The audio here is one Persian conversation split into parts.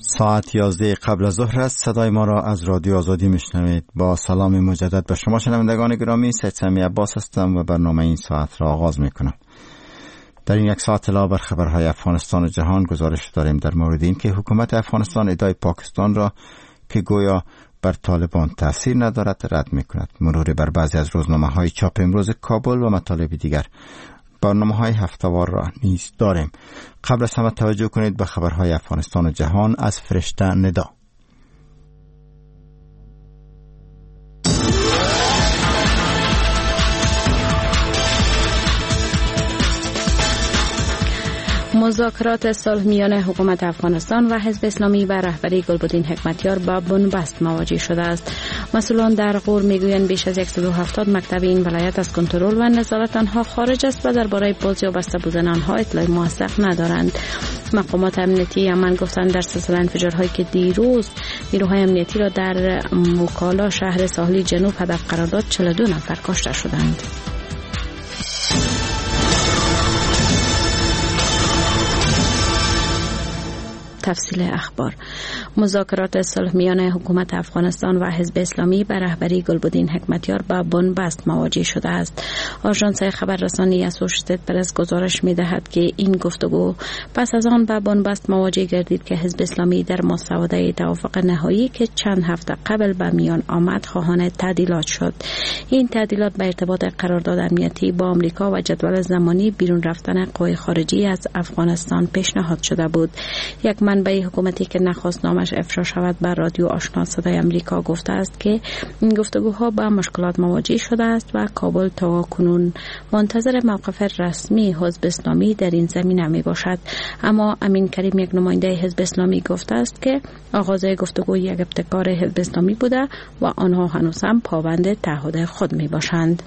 ساعت 11 قبل از ظهر است. صدای ما را از رادیو آزادی میشنوید. با سلام مجدد به شما شنوندگان گرامی، سید سمی عباس هستم و برنامه این ساعت را آغاز میکنم. در این یک ساعت علاوه بر خبرهای افغانستان و جهان گزارش داریم در مورد این که حکومت افغانستان ادعای پاکستان را که گویا بر طالبان تاثیر ندارد رد میکند. مرور بر بعضی از روزنامه‌های چاپ امروز کابل و مطالب دیگر. برنامه‌های هفته‌وار را نیز داریم. قبل از همه توجه کنید به خبرهای افغانستان و جهان از فرشته ندا. مذاکرات صلح میان حکومت افغانستان و حزب اسلامی و رهبری گلبدین حکمتیار با بنبست مواجه شده است. مسئولان در غور میگویند بیش از 170 مکتب این ولایت از کنترل و نظارت آنها خارج است و درباره باز یا بسته بودن آنها اطلاع موثق ندارند. مقامات امنیتی یمن گفتند در سلسله انفجارهایی که دیروز نیروهای امنیتی را در موکالا شهر ساحلی جنوب هدف قرار داد 42 نفر کشته شدند. تفصیل اخبار. مذاکرات صلح میان حکومت افغانستان و حزب اسلامی به رهبری گلبدین حکمتیار با بنبست مواجه شده است. آژانس خبررسانی اسوشیتد پرس گزارش می‌دهد که این گفتگو پس از آن با بنبست مواجه گردید که حزب اسلامی در مسوده توافق نهایی که چند هفته قبل به میان آمد خواهان تعدیلات شد. این تعدیلات به ارتباط قرارداد امنیتی با آمریکا و جدول زمانی بیرون رفتن قوای خارجی از افغانستان پیشنهاد شده بود. یک منبع حکومتی که نخواست نامش افشا شود بر رادیو آشنا صدای آمریکا گفته است که این گفتگوها با مشکلات مواجه شده است و کابل تا کنون منتظر موقف رسمی حزب اسلامی در این زمینه می باشد. اما امین کریم، یک نماینده حزب اسلامی، گفته است که آغاز گفتگو یک ابتکار حزب اسلامی بوده و آنها هنوز هم پابند تعهد خود می باشند.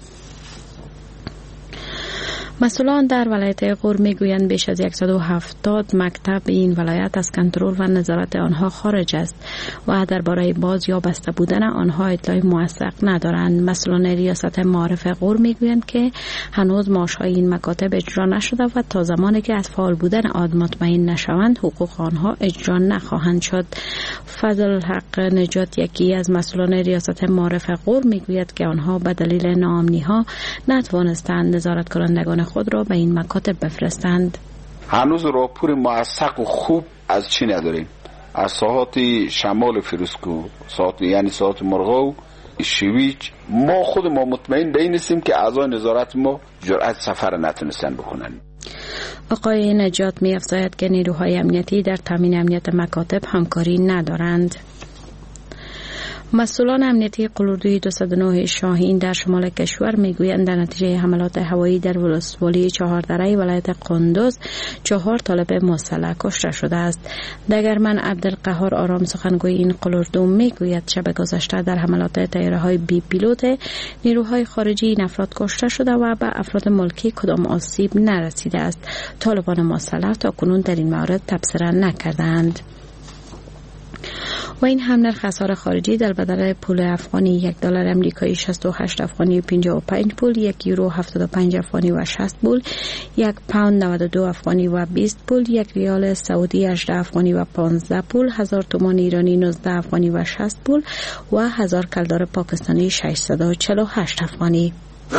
مسئولان در ولایت غور میگویند بیش از 170 مکتب این ولایت از کنترل و نظارت آنها خارج است و درباره باز یا بسته بودن آنها اطلاع موثق ندارند. مسئولان ریاست معارف غور میگویند که هنوز معاشهای این مکاتب اجرا نشده و تا زمانی که از فعال بودن آن مطمئن نشوند حقوق آنها اجرا نخواهند شد. فضل الحق نجات، یکی از مسئولان ریاست معارف غور، میگوید که آنها به دلیل ناامنی‌ها نتوانستند نظارت کنندگان خود را به این مکاتب بفرستند. هنوز راپور موثق و خوب از چی نداریم. از ساحات شمال فیروزکو، یعنی ساحات مرغاو، شویج، ما مطمئن به این نیستیم که اعضای نظارت ما جرأت سفر نتونستن بکنن. آقای نجات می افزاید که نیروهای امنیتی در تامین امنیت مکاتب همکاری ندارند. مسئولان امنیتی قلوردوی 209 شاهین در شمال کشور میگویند در نتیجه حملات هوایی در ولسوالی چهاردره ولایت قندوز 4 طالب مسلح کشته شده است. دگرمن عبدالقهار آرام سخنگوی این قلوردو میگوید شب گذشته در حملات طیاره‌های بی پیلوت نیروهای خارجی این افراد کشته شده و به افراد ملکی کدام آسیب نرسیده است. طالبان مسلح تا کنون در این مورد تبصره نکردند. و این هم نرخ اسعار خارجی در بدل پول افغانی $1 امریکایی 68 افغانی و 55 پول، 1 یورو 75 افغانی و 60 پول، 1 پوند 92 افغانی و 20 پول، 1 ریال سعودی 18 افغانی و 15 پول، 1000 تومان ایرانی 19 افغانی و 60 پول و 1000 کلدار پاکستانی 648 افغانی.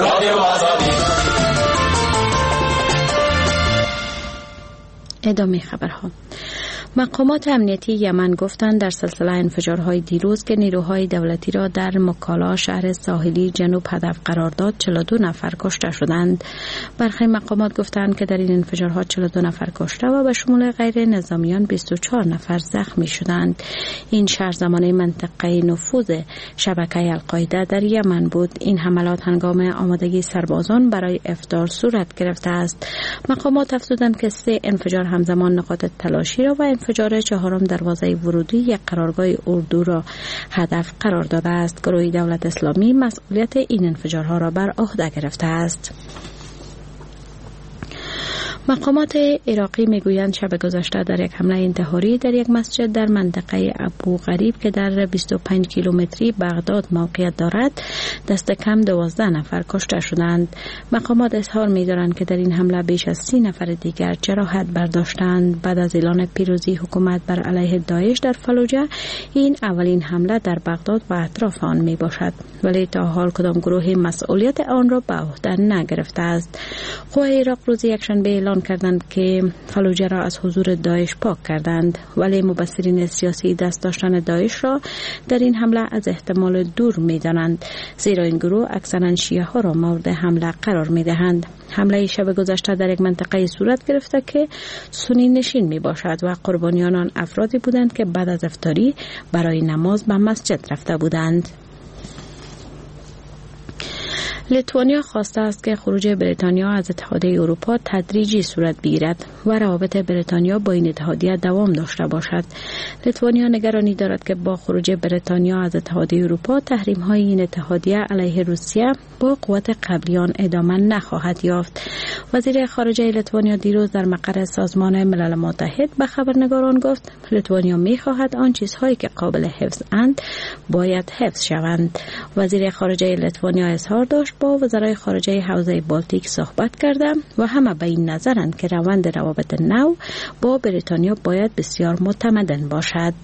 ادامه خبرها. مقامات امنیتی یمن گفتند در سلسله انفجارهای دیروز که نیروهای دولتی را در موکالا شهر ساحلی جنوب هدف قرار داد 42 نفر کشته شدند. برخی مقامات گفتند که در این انفجارها 42 نفر کشته و به شمول غیر نظامیان 24 نفر زخمی شدند. این شهر زمانه منطقه نفوذ شبکه القاعده در یمن بود. این حملات هنگام آمادگی سربازان برای افطار صورت گرفته است. مقامات افزودند که 3 انفجار همزمان نقاط تلاشی را و انفجار 4 دروازه ورودی یک قرارگاه اردو را هدف قرار داده است. گروه دولت اسلامی مسئولیت این انفجارها را بر عهده گرفته است. مقامات عراقی میگویند شب گذشته در یک حمله انتحاری در یک مسجد در منطقه ابو غریب که در 25 کیلومتری بغداد موقعیت دارد دست کم 12 نفر کشته شدند. مقامات اظهار می‌دارند که در این حمله بیش از 30 نفر دیگر جراحت برداشتند. بعد از اعلان پیروزی حکومت بر علیه داعش در فلوجه، این اولین حمله در بغداد و اطراف آن می باشد، ولی تا حال کدام گروه مسئولیت آن را به عهده نگرفته است. قوای عراق روز یکشنبه اعلان کردند که فلوجه را از حضور داعش پاک کردند، ولی مبصرین سیاسی دست داشتن داعش را در این حمله از احتمال دور می دانند، زیرا این گروه اکثرا شیعه ها را مورد حمله قرار می دهند. حمله شب گذشته در یک منطقه صورت گرفته که سنی نشین می باشد و قربانیان آن افرادی بودند که بعد از افطاری برای نماز به مسجد رفته بودند. لیتوانیا خواسته است که خروج بریتانیا از اتحادیه اروپا تدریجی صورت بگیرد و روابط بریتانیا با این اتحادیه دوام داشته باشد. لیتوانیا نگرانی دارد که با خروج بریتانیا از اتحادیه اروپا تحریم‌های این اتحادیه علیه روسیه با قوت قبلیان ادامه نخواهد یافت. وزیر خارجه لیتوانیا دیروز در مقر سازمان ملل متحد به خبرنگاران گفت لیتوانیا می‌خواهد آن چیزهایی که قابل حفظ اند باید حفظ شوند. وزیر خارجه لیتوانیا اظهار داشت با وزرای خارجه حوزه بالتیک صحبت کردم و همه به این نظرند که روند روابط نو با بریتانیا باید بسیار متمدن باشد.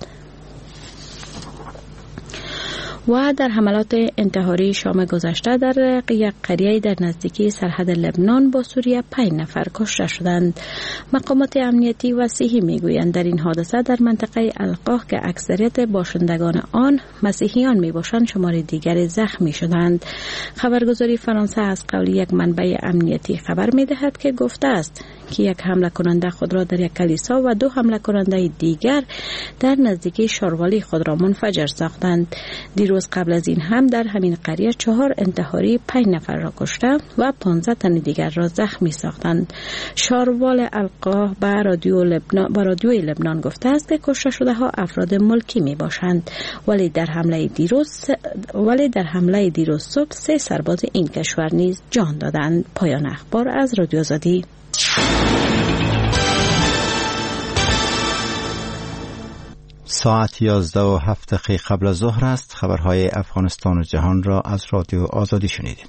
و در حملات انتحاری شام گذشته در یک قریه در نزدیکی سرحد لبنان با سوریه 5 نفر کشته شدند. مقامات امنیتی و صحی میگویند در این حادثه در منطقه القاه که اکثریت باشندگان آن مسیحیان میباشند شمار دیگری زخمی شدند. خبرگزاری فرانسه از قول یک منبع امنیتی خبر میدهد که گفته است که یک حمله کننده خود را در یک کلیسا و 2 حمله کننده دیگر در نزدیکی شاروالی خود را منفجر ساختند. دیروز قبل از این هم در همین قریه 4 انتحاری 5 نفر را کشته و 15 تن دیگر را زخمی ساختند. شاروال القاه به رادیوی لبنان گفته است که کشته شده ها افراد ملکی می باشند، ولی در حمله دیروز صبح 3 سرباز این کشور نیز جان دادند. پایان اخبار از رادیو آزادی. ساعت 11:07 قبل از ظهر است. خبرهای افغانستان و جهان را از رادیو آزادی شنیدید.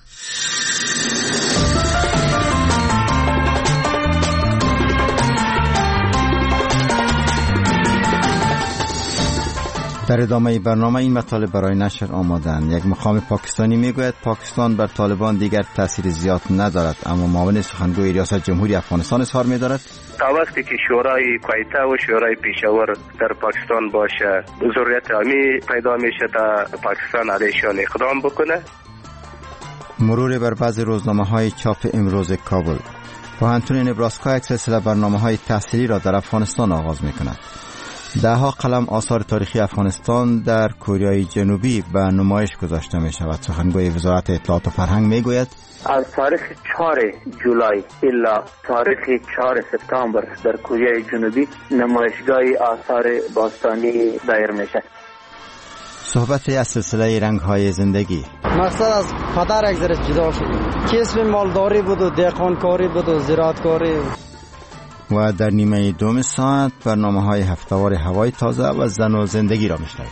در ادامه برنامه این مطالب برای نشر آمادند. یک مقام پاکستانی میگوید پاکستان بر طالبان دیگر تاثیر زیاد ندارد، اما معاون سخنگوی ریاست جمهوری افغانستان اظهار می‌دارد تا وقتی که شورای کویته و شورای پیشاور در پاکستان باشه ضرورت عامی پیدا میشه تا پاکستان علیشان اقدام بکنه. مرور بر بعض روزنامه‌های چاپ امروز کابل. پوهنتون نبراسکا یک سلسله برنامه‌های تحصیلی را در افغانستان آغاز می‌کند. 10 قلم آثار تاریخی افغانستان در کره جنوبی به نمایش گذاشته می شود. سخنگوی وزارت اطلاعات و فرهنگ می گوید از تاریخ 4 جولای الا تاریخ 4 سپتامبر در کره جنوبی نمایشگاه آثار باستانی دایر میشه. صحبت از سلسله رنگ‌های زندگی. مقصد از پدر یک ذره جدا شدیم. کسب مالداری بود و دهقانکاری بود و زراعتکاری. و در نیمه دوم ساعت برنامه‌های هفته‌وار هوای تازه و زن و زندگی را میشنوید.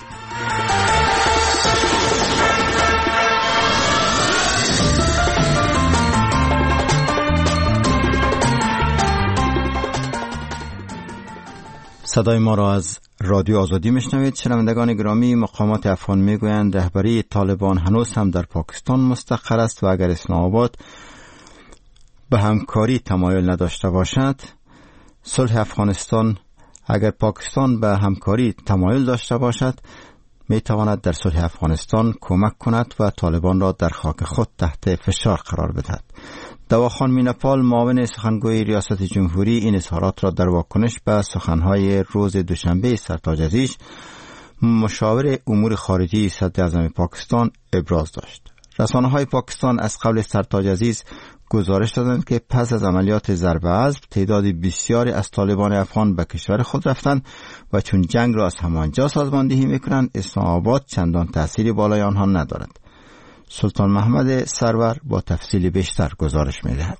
صدای ما را از رادیو آزادی میشنوید. شنوندگان گرامی، مقامات افغان میگویند رهبری طالبان هنوز هم در پاکستان مستقر است و اگر اسلام آباد به همکاری تمایل نداشته باشد، صلح افغانستان اگر پاکستان به همکاری تمایل داشته باشد می تواند در صلح افغانستان کمک کند و طالبان را در خاک خود تحت فشار قرار بدهد. دواخان مینپال معاون سخنگوی ریاست جمهوری این اظهارات را در واکنش به سخنهای روز دوشنبه سرتاج عزیز مشاور امور خارجی صدر اعظم پاکستان ابراز داشت. رسانه‌های پاکستان از قول سرتاج عزیز گزارش دادند که پس از عملیات ضرب اسب تعداد بسیاری از طالبان افغان به کشور خود رفتند و چون جنگ را از همانجا سازماندهی میکنند اسلام آباد چندان تأثیری بالای آنها ندارد. سلطان محمد سرور با تفصیل بیشتر گزارش میدهد.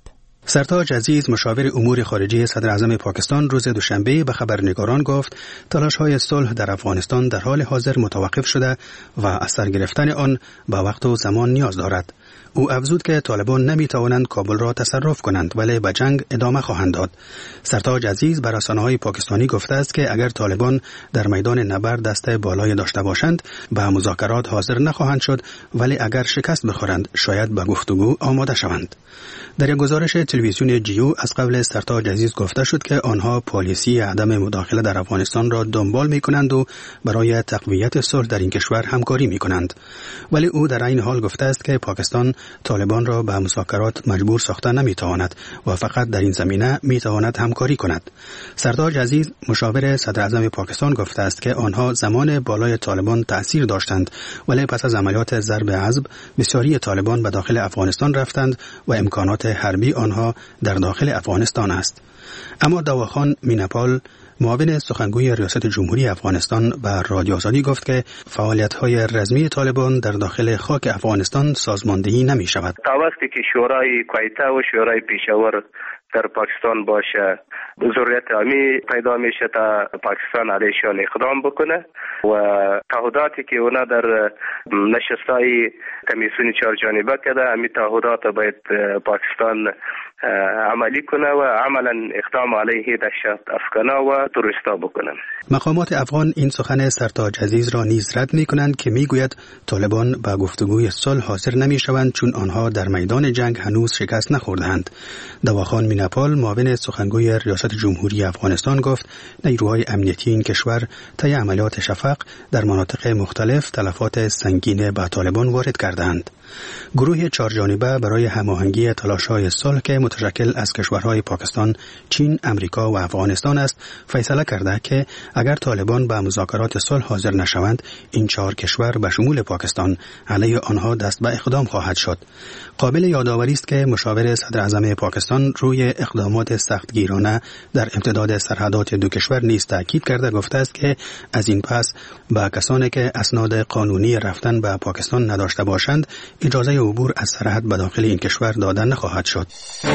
سرتاج عزیز مشاور امور خارجه صدر اعظم پاکستان روز دوشنبه به خبرنگاران گفت تلاش‌های صلح در افغانستان در حال حاضر متوقف شده و از سر گرفتن آن به وقت و زمان نیاز دارد. او افزود که طالبان نمی‌توانند کابل را تصرف کنند ولی به جنگ ادامه خواهند داد. سرتاج عزیز به رسانه‌های پاکستانی گفته است که اگر طالبان در میدان نبرد دست بالای داشته باشند به مذاکرات حاضر نخواهند شد، ولی اگر شکست بخورند شاید به گفتگو آماده شوند. در یک گزارش تلویزیون جیو از قبل سرتاج عزیز گفته شد که آنها پالیسی عدم مداخله در افغانستان را دنبال می‌کنند و برای تقویت صلح در این کشور همکاری می‌کنند. ولی او در این حال گفته است که پاکستان طالبان را به مذاکرات مجبور ساخته نمی‌تواند و فقط در این زمینه می‌تواند همکاری کند. سرتاج عزیز مشاور صدر اعظم پاکستان گفته است که آنها زمان بالای طالبان تأثیر داشتند، ولی پس از عملیات ضرب عضب بسیاری طالبان به داخل افغانستان رفتند و امکانات حربی آنها در داخل افغانستان است. اما دواخان میناپال معاون سخنگوی ریاست جمهوری افغانستان به رادیو آزادی گفت که فعالیت‌های رسمی طالبان در داخل خاک افغانستان سازماندهی نمی شود. تا وقتی که شورای کویته و شورای پیشاور در پاکستان باشه ضرورت عمی پیدا میشه تا پاکستان علیشان اقدام بکنه و تعهداتی که اونا در نشستای کمیسیون چهار جانبه کرده امی تعهدات باید پاکستان عملی کنه و عملا اقدام علیه دهشت افکنه و تروریستا بکنه. مقامات افغان این سخن سرتاج عزیز را نیز رد می کنند که می گوید طالبان به گفتگوی صلح حاضر نمی شوند چون آنها در میدان جنگ هنوز شکست نخوردند. دواخان میناپال معاون سخنگوی ریاست جمهوری افغانستان گفت نیروهای امنیتی این کشور طی عملیات شفق در مناطق مختلف تلفات سنگین به طالبان وارد کردند. گروه چهار جانبه برای هماهنگی تلاش‌های صلح که متشکل از کشورهای پاکستان، چین، امریکا و افغانستان است، فیصله کرده که اگر طالبان به مذاکرات صلح حاضر نشوند، این چهار کشور به شمول پاکستان علیه آنها دست به اقدام خواهد شد. قابل یادآوری است که مشاور صدر اعظم پاکستان روی اقدامات سختگیرانه در امتداد سرحدات دو کشور نیز تاکید کرده گفته است که از این پس به کسانی که اسناد قانونی رفتن به پاکستان نداشته باشند اجازه عبور از سرحد به داخل این کشور داده نخواهد شد.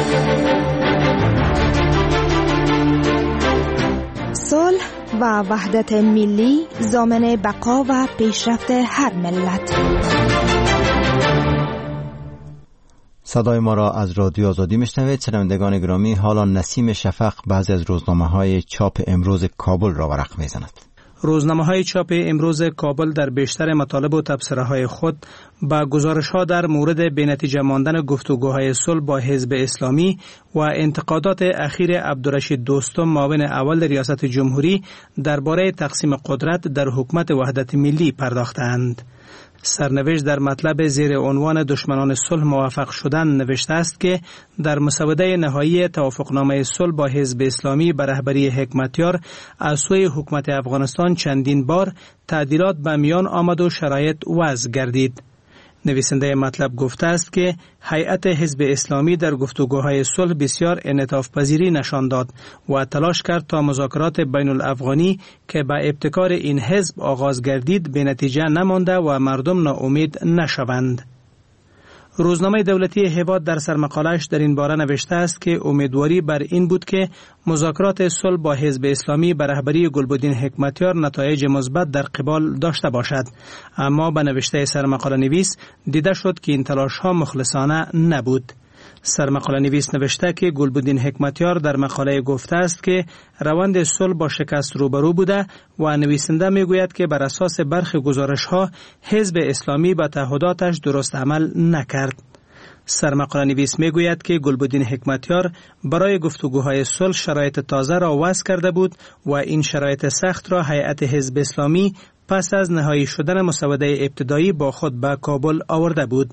صلح و وحدت ملی ضامن بقا و پیشرفت هر ملت. صدای ما را از رادیو آزادی میشنوید. شنوندگان گرامی، حالا نسیم شفق بعضی از روزنامه‌های چاپ امروز کابل را ورق می‌زند. روزنامه‌های چاپ امروز کابل در بیشتر مطالب و تبصره‌های خود با گزارش‌ها در مورد بی‌نتیجه ماندن گفتگوهای صلح با حزب اسلامی و انتقادات اخیر عبدالرشید دوستم معاون اول ریاست جمهوری درباره تقسیم قدرت در حکومت وحدت ملی پرداختند. سرنوشت در مطلب زیر عنوان دشمنان صلح موفق شدن نوشته است که در مسوده نهایی توافقنامه صلح با حزب اسلامی به رهبری حکمتیار از سوی حکومت افغانستان چندین بار تعدیلات به میان آمد و شرایط وضع گردید. نویسنده مطلب گفته است که هیئت حزب اسلامی در گفتگوهای صلح بسیار انعطاف پذیری نشان داد و تلاش کرد تا مذاکرات بین الافغانی که به ابتکار این حزب آغاز گردید به نتیجه نمانده و مردم ناامید نشوند. روزنامه دولتی هواد در سرمقاله‌اش در این باره نوشته است که امیدواری بر این بود که مذاکرات صلح با حزب اسلامی به رهبری گلبدین حکمتیار نتایج مثبت در قبال داشته باشد، اما به نوشته سرمقاله نویس دیده شد که این تلاش‌ها مخلصانه نبود. سرمقاله نویس نوشته که گلبدین حکمتیار در مقاله گفته است که روند صلح با شکست روبرو بوده و نویسنده میگوید که بر اساس برخی گزارش‌ها حزب اسلامی به تعهداتش درست عمل نکرد. سرمقاله نویس میگوید که گلبدین حکمتیار برای گفتگوهای صلح شرایط تازه را وضع کرده بود و این شرایط سخت را هیئت حزب اسلامی پس از نهایی شدن مسوده ابتدایی با خود به کابل آورده بود.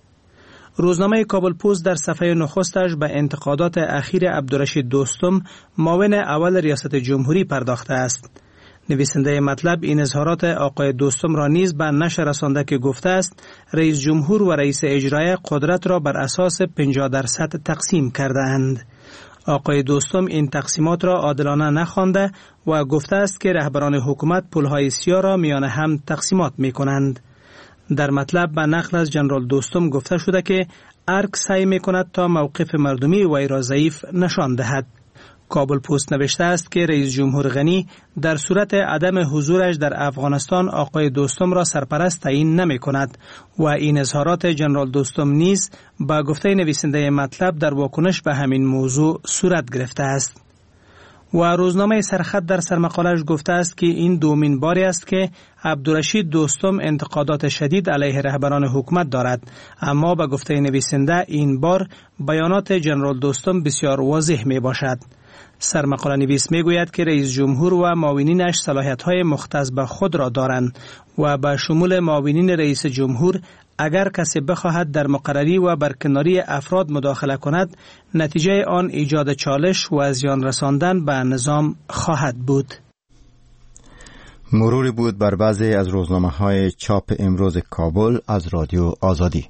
روزنامه کابل پست در صفحه نخستش به انتقادات اخیر عبدالرشید دوستم معاون اول ریاست جمهوری پرداخته است. نویسنده مطلب این اظهارات آقای دوستم را نیز به نشر رسانده که گفته است رئیس جمهور و رئیس اجرایی قدرت را بر اساس 50% تقسیم کرده اند. آقای دوستم این تقسیمات را عادلانه نخوانده و گفته است که رهبران حکومت پولهای سیاه را میان هم تقسیمات می کنند. در مطلب به نقل از جنرال دوستم گفته شده که ارگ سعی می‌کند تا موقف مردمی وی را ضعیف نشان دهد. کابل پست نوشته است که رئیس جمهور غنی در صورت عدم حضورش در افغانستان آقای دوستم را سرپرست تعیین نمی کند و این اظهارات جنرال دوستم نیز با گفته نویسنده مطلب در واکنش به همین موضوع صورت گرفته است. و روزنامه سرخط در سرمقاله‌اش گفته است که این دومین باری است که عبدالرشید دوستم انتقادات شدید علیه رهبران حکومت دارد، اما به گفته نویسنده این بار بیانات جنرال دوستم بسیار واضح می باشد. سرمقاله نویس می گوید که رئیس جمهور و معاونینش صلاحیت‌های مختص به خود را دارند و به شمول معاونین رئیس جمهور اگر کسی بخواهد در مقرری و برکناری افراد مداخله کند، نتیجه آن ایجاد چالش و زیان رساندن به نظام خواهد بود. مروری بود بر بعضی از روزنامه‌های چاپ امروز کابل از رادیو آزادی.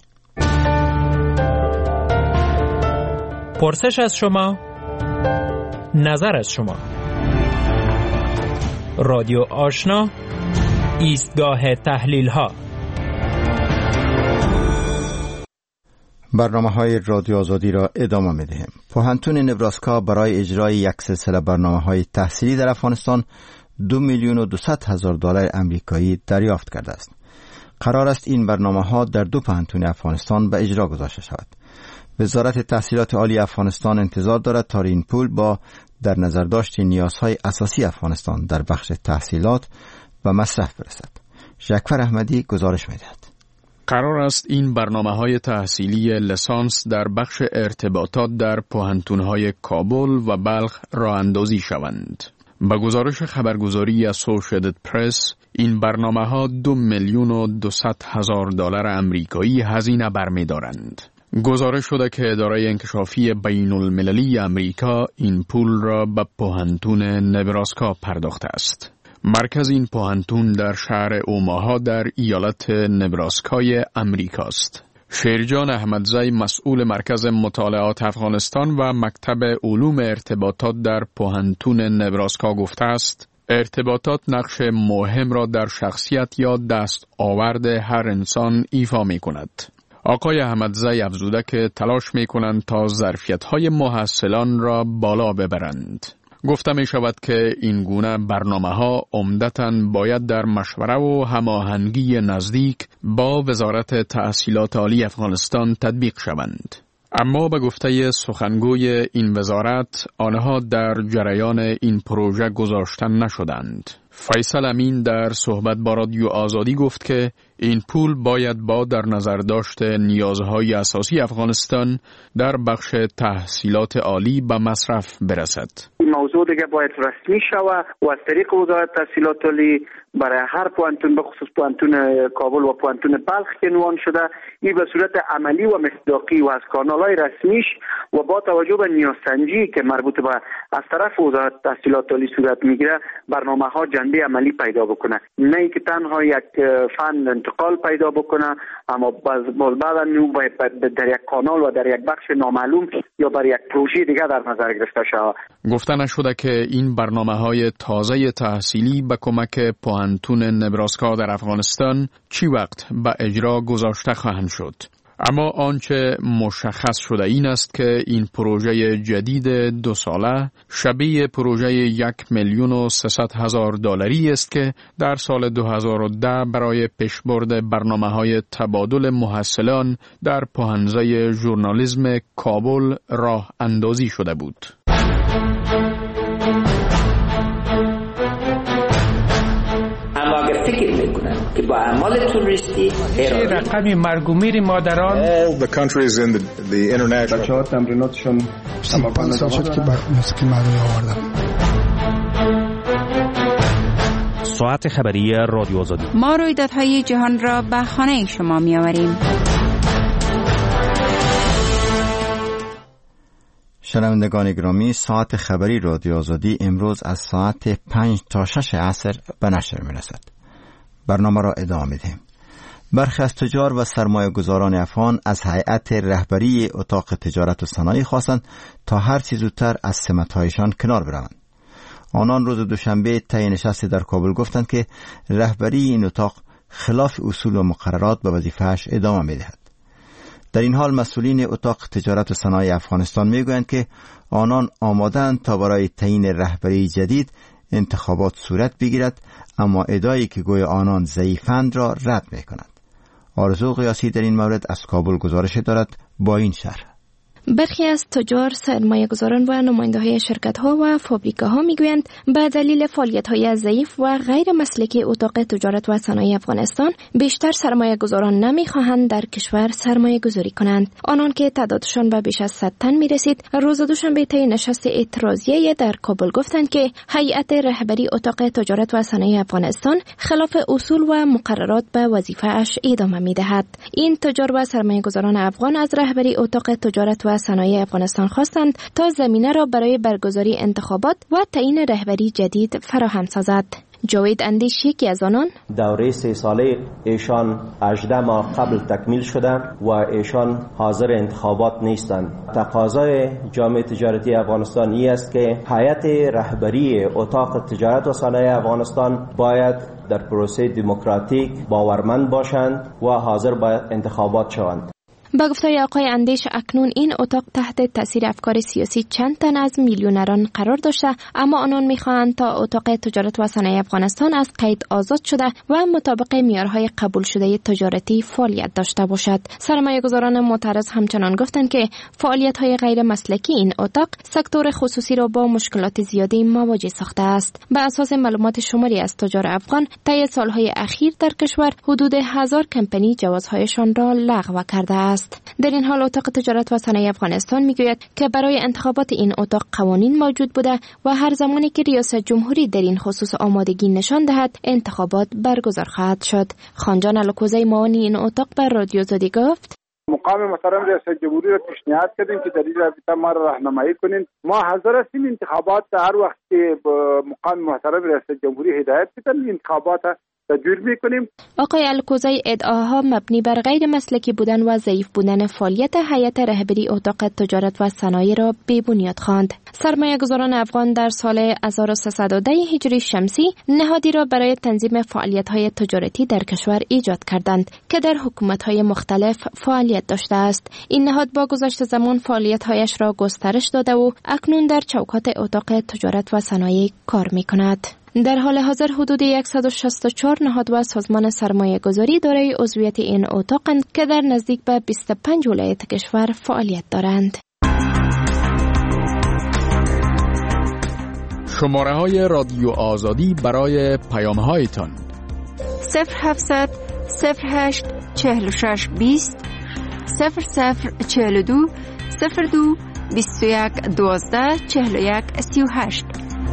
پرسش از شما، نظر از شما. رادیو آشنا، ایستگاه تحلیل ها. برنامه‌های رادیو آزادی را ادامه می‌دهیم. پوهنتون نبراسکا برای اجرای یک سلسله برنامه‌های تحصیلی در افغانستان $2,200,000 آمریکایی دریافت کرده است. قرار است این برنامه‌ها در 2 پوهنتون افغانستان به اجرا گذاشته شود. وزارت تحصیلات عالی افغانستان انتظار دارد تا این پول با در نظر داشت نیازهای اساسی افغانستان در بخش تحصیلات و مصرف برسد. ژکفر احمدی گزارش می‌دهد. قرار است این برنامه‌های تحصیلی لسانس در بخش ارتباطات در پوهنتون‌های کابل و بلخ راه اندازی شوند. با گزارش خبرگزاری اسوشییتد پرس، این برنامه‌ها $2,200,000 آمریکایی هزینه برمی‌دارند. گزارش شده که اداره انکشافی بین‌المللی آمریکا این پول را به پوهنتون نبراسکا پرداخته است. مرکز این پوهنتون در شهر اوماها در ایالت نبراسکای امریکا است. شیرجان احمدزی مسئول مرکز مطالعات افغانستان و مکتب علوم ارتباطات در پوهنتون نبراسکا گفته است ارتباطات نقش مهم را در شخصیت یا دستاورد هر انسان ایفا می کند. آقای احمدزی افزوده که تلاش می کنند تا ظرفیت‌های محصلان را بالا ببرند. گفته می شود که این گونه برنامه‌ها عمدتاً باید در مشوره و هماهنگی نزدیک با وزارت تحصیلات عالی افغانستان تطبیق شوند. اما به گفته سخنگوی این وزارت، آنها در جریان این پروژه گذاشته نشدند. فیصل امین در صحبت با رادیو آزادی گفت که این پول باید با در نظر داشت نیازهای اساسی افغانستان در بخش تحصیلات عالی به مصرف برسد. این موضوع دیگه باید رسمی شود و از طریق وزارت تحصیلات عالی برای هر پوهنتون، به خصوص پوهنتون کابل و پوهنتون بلخ که عنوان شده، این به صورت عملی و مصداقی و از کانال‌های رسمیش و با توجه به نیازسنجی که مربوط به از طرف وزارت تحصیلات عالی صورت میگیره، برنامه‌ها جنبه عملی پیدا بکنه، نه اینکه تنها یک فن انتقال پیدا بکنه، اما بعد در یک کانال و در یک بخش نامعلوم یا بر یک پروژه دیگه در نظر گرفته شود. گفته نشده که این برنامه‌های تازه تحصیلی به کمک پوهنتون نبراسکا در افغانستان چی وقت به اجرا گذاشته خواهند شد. اما آنچه مشخص شده این است که این پروژه جدید 2 ساله شبیه پروژه $1,300,000 است که در سال 2010 برای پیشبرد برنامه‌های تبادل محصلان در پوهنځی ژورنالیسم کابل راه اندازی شده بود. فکر میکنن که با اعمال توریستی رقم مرگ و میر مادران بچه‌ها تمریناتشون 5 سال شد که موسیقی مردمی آوردن. ساعت خبری رادیو آزادی. ما رویدادهای جهان را به خانه شما می‌آوریم. شنوندگان گرامی، ساعت خبری رادیو آزادی امروز از ساعت 5 تا 6 عصر به نشر می‌رسد. برنامه را ادامه می‌دهیم. برخی از تجار و سرمایه گذاران افغان از هیئت رهبری اتاق تجارت و صنایع خواستند تا هر چه زودتر از سمت‌هایشان کنار بروند. آنان روز دوشنبه طی نشستی در کابل گفتند که رهبری این اتاق خلاف اصول و مقررات به وظیفه‌اش ادامه می‌دهد. در این حال مسئولین اتاق تجارت و صنایع افغانستان میگویند که آنان آماده‌اند تا برای تعیین رهبری جدید انتخابات صورت بگیرد، اما ادعایی که گویا آنان ضعیفند را رد می‌کنند. آرزو قیاسی در این مورد از کابل گزارش دارد با این شرح. برخی از تجار، سرمایه‌گذاران و نماینده‌های شرکت‌ها و فابریکاها می‌گویند به دلیل فعالیت‌های ضعیف و غیر مسلکی اتاق تجارت و صنایع افغانستان بیشتر سرمایه‌گذاران نمی‌خواهند در کشور سرمایه‌گذاری کنند. آنان که تعدادشان به بیش از 100 تن می‌رسید، روز دوشنبه طی نشست اعتراضیه در کابل گفتند که هیئت رهبری اتاق تجارت و صنایع افغانستان خلاف اصول و مقررات به وظیفه‌اش ادامه می‌دهد. این تجار و سرمایه‌گذاران افغان از رهبری اتاق تجارت و صنایع افغانستان خواستند تا زمینه را برای برگزاری انتخابات و تعیین رهبری جدید فراهم سازد. جاوید اندیش یکی از آنان: دوره 3 ساله ایشان 18 ماه قبل تکمیل شده و ایشان حاضر انتخابات نیستند. تقاضای جامعه تجارتی افغانستان است که هیئت رهبری اتاق تجارت و صنایع افغانستان باید در پروسه دموکراتیک باورمند باشند و حاضر به انتخابات شوند. با گفتای آقای اندیش، اکنون این اتاق تحت تاثیر افکار سیاسی چند تن از میلیونران قرار داشته، اما آنان میخواهند تا اتاق تجارت و صنایع افغانستان از قید آزاد شده و مطابق معیارهای قبول شده تجارتی فعالیت داشته باشد. سرمایه‌گذاران معترض همچنان گفتند که فعالیت‌های غیر مسلکی این اتاق سکتور خصوصی را با مشکلات زیادی مواجه ساخته است. بر اساس معلومات شماری از تجار افغان، طی سالهای اخیر در کشور حدود 1000 کمپانی جوازهایشان را لغو کرده است. در این حال اتاق تجارت و صنایع افغانستان میگوید که برای انتخابات این اتاق قوانین موجود بوده و هر زمانی که ریاست جمهوری در این خصوص آمادگی نشان دهد انتخابات برگزار خواهد شد. خانجان الکوزی معاون این اتاق بر رادیو آزادی گفت: مقام محترم ریاست جمهوری را پیشنهاد کردیم که در این رابطه ما را راهنمایی کنین. ما حاضر هستیم انتخابات هر وقت که مقام محترم ریاست جمهوری هدایت بدن انتخابات تجویز میکنیم. آقای الکوزی ادعاها مبنی بر غیر مسلکی بودن و ضعیف بودن فعالیت هیئت رهبری اتاق تجارت و صنایع را بی‌بنیاد خواند. سرمایه‌گذاران افغان در سال 1310 هجری شمسی نهادی را برای تنظیم فعالیت‌های تجارتی در کشور ایجاد کردند که در حکومت‌های مختلف فعالیت داشته است. این نهاد با گذشت زمان فعالیت‌هایش را گسترش داده و اکنون در چوکات اتاق تجارت و صنایع کار می‌کند. در حال حاضر حدود 164 نهاد و سازمان سرمایه گذاری دارای عضویت این اتاقند که در نزدیک به 25 ولایت کشور فعالیت دارند. شماره های رادیو آزادی برای پیام هایتان 0700 08 46 20 0042 02 21 12 41 38.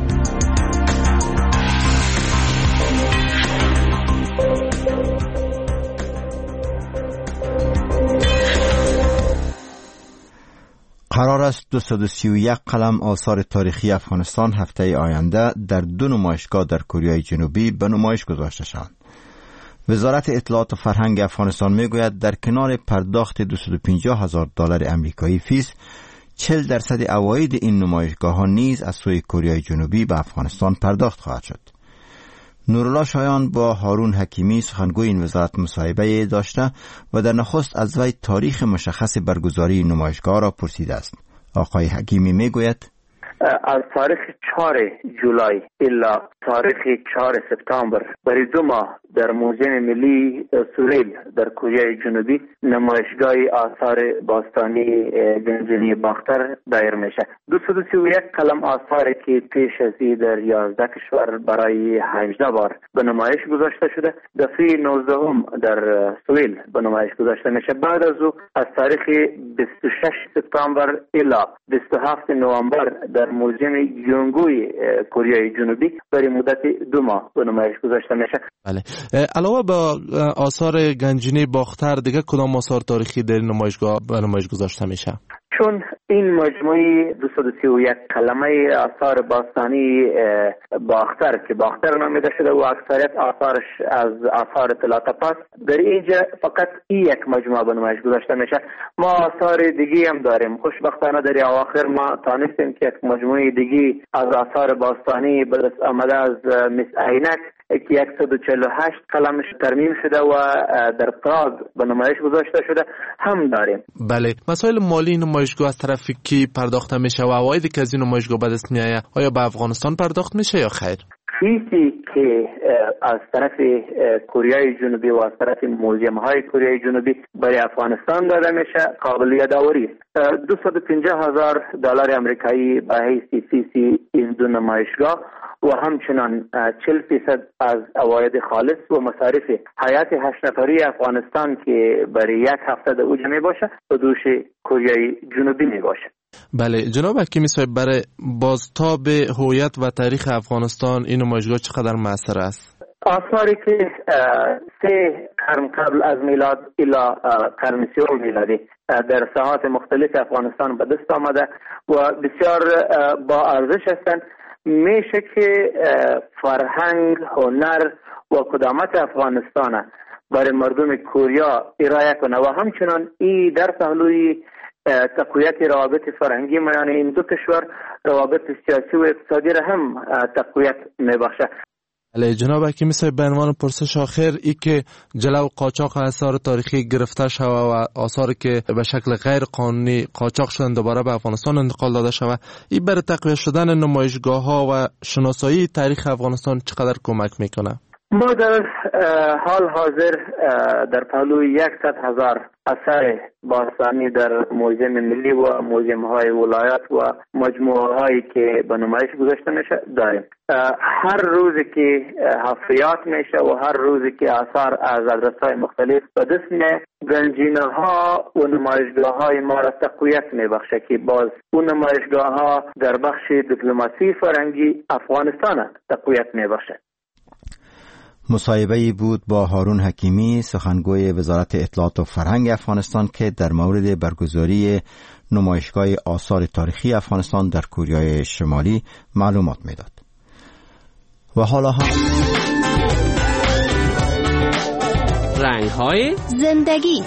قرار است 231 قلم آثار تاریخی افغانستان هفته آینده در 2 نمایشگاه در کره جنوبی به نمایش گذاشته شوند. وزارت اطلاعات و فرهنگ افغانستان میگوید در کنار پرداخت $250,000 امریکایی فیس، 40% عواید این نمایشگاه ها نیز از سوی کره جنوبی به افغانستان پرداخت خواهد شد. نورالله شایان با هارون حکیمی سخنگوی این وزارت مصاحبه داشته و در نخست از وی تاریخ مشخص برگزاری نمایشگاه را پرسیده است. آقای حکیمی میگوید: از تاریخ 4 جولای الا تاریخ 4 سپتامبر برای 2 ماه در موزیم ملی سوریل در کره جنوبی نمایشگاه آثار باستانی گنجینی باختر دایر میشه. 231 قلم آثاری که پیش از این در 11 کشور برای 18 بار به نمایش گذاشته شده، دفعه 19 در سوریل به نمایش گذاشته میشه. بعد از او از تاریخ 26 سپتامبر الا 27 نوامبر در موزیم یونگوی کره جنوبی برای مدت 2 ماه به نمایش گذاشته میشه. بله. علاوه با آثار گنجینه باختر دیگه کدام آثار تاریخی در نمایشگاه به نمایش گذاشته میشه؟ چون این مجموعه 231 قلمه آثار باستانی باختر که باختر نامیده شده و اکثریت آثارش از آثار طلاتپاس، در اینجا فقط این یک مجموعه به نمایش گذاشته میشه. ما آثار دیگه هم داریم. خوشبختانه در اواخر ما تانستیم که یک مجموعه دیگه از آثار باستانی به دست آمده از مس عینک که 148 قلمش ترمیم شده و در پراگ به نمایش گذاشته شده هم داریم. بله، مسائل مالی نمایشگاه از طرف کی پرداخته میشه و عوایدی که از این نمایشگاه به دست میآید آیا به افغانستان پرداخت میشه یا خیر؟ چیزی که از طرف کره جنوبی و از طرف موزیم های کره جنوبی برای افغانستان داده میشه قابل یادآوری $250,000 امریکایی به حیث فیسی این دو نمایشگاه و همچنان 40% از عواید خالص و مصارف هیئت 8 نفری افغانستان که برای یک هفته در اوج می باشه و دوش کره جنوبی می باشه. بله جناب حکیمی صاحب، برای بازتاب هویت و تاریخ افغانستان این نمایشگاه چقدر مؤثر است؟ آثاری که 3 قرن قبل از میلاد الی قرن 3 میلادی در ساحات مختلف افغانستان به دست آمده و بسیار با ارزش هستند، میشه که فرهنگ، هنر و قدامت افغانستان برای مردم کوریا ارائه کنه و همچنان این در پهلوی تقویت روابط فرهنگی میان این دو کشور روابط سیاسی و اقتصادی را هم تقویت میبخشه. بله جناب حکیمی صاحب، به عنوان پرسش آخر، ای که جلو قاچاق آثار تاریخی گرفته شود و آثاری که به شکل غیر قانونی قاچاق شدن دوباره به افغانستان انتقال داده شود، این برای تقویت شدن نمایشگاه ها و شناسایی تاریخ افغانستان چقدر کمک میکنه؟ ما در حال حاضر در پهلوی 100,000 اثر باستانی در موزیم ملی و موزیم های ولایت و مجموعه هایی که به نمایش گذاشته میشه داریم. هر روزی که حفریات میشه و هر روزی که آثار از ادرس های مختلف به دست میاد، گنجینه ها و نمایشگاه های ما را تقویت میبخشه که باز اون نمایشگاه ها در بخش دیپلماسی فرهنگی افغانستان تقویت میبخشه. مصاحبه‌ای بود با هارون حکیمی، سخنگوی وزارت اطلاعات و فرهنگ افغانستان که در مورد برگزاری نمایشگاه آثار تاریخی افغانستان در کره شمالی معلومات میداد. و حالا هم رنگ‌های زندگی.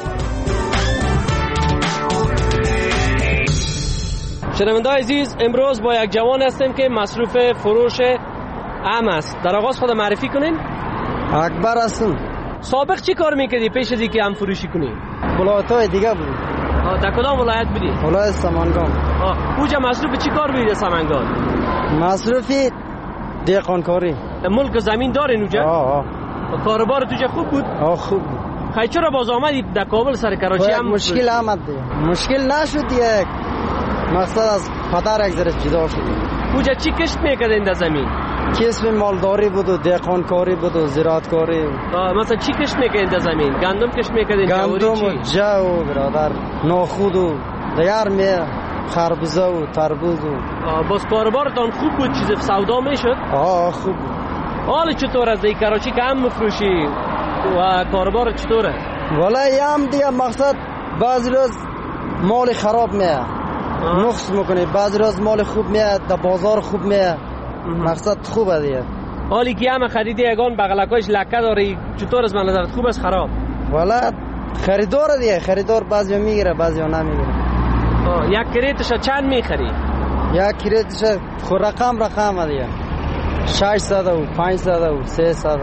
شنونده‌های عزیز، امروز با یک جوان هستیم که مصروف فروش ام است. در آغاز خود معرفی کنین. اکبر هستم. سابق چی کار میکردی پیش از اینکه ام فروشی کنی؟ ولایت‌های دیگه بود. در کدام ولایت بودی؟ ولایت سمنگان. اونجا مصروف چی کار بودی در سمنگان؟ مصروفی دهقانکاری. ملک زمین دارین اونجا؟ کاروبار توجا خوب بود؟ خوب بود. خیلی چرا باز آمدی در کابل سر کراچی هم؟ مشکل آمد دیگه. مشکل نشد یک. مقصد از پدر یک ذره جدا شد. اونجا چی کشت میکردین در زمین؟ کسب مالداری بود و دهقانکاری بود و زراعتکاری. مثلا چی کشت میکردین در زمین؟ گندم کشت میکردین؟ گندم و جو برادر، ناخود و دیگر می خربزه و تربوز و. باز کاروبارتان خوب بود؟ چیز سودا میشد؟ خوب بود. حال چطور از این کراچی که هم مفروشی و کاروبار چطوره؟ والله هم دیگه مقصد بعضی روز مال خراب میاد نقص میکنه، بعضی روز مال خوب میاد در بازار خوب میاد، مقصد خوبه دیگه. حالی که هم خریدی یگان بغلکایش لکه داری، چطور از من نظرت خوب است خراب؟ والله خریدار دیگه، خریدار بعضی میگیره بعضی نمیگیره. یک کریتش چند میخری؟ یک کریتش خود رقم دیگه 600 و 500 و 300.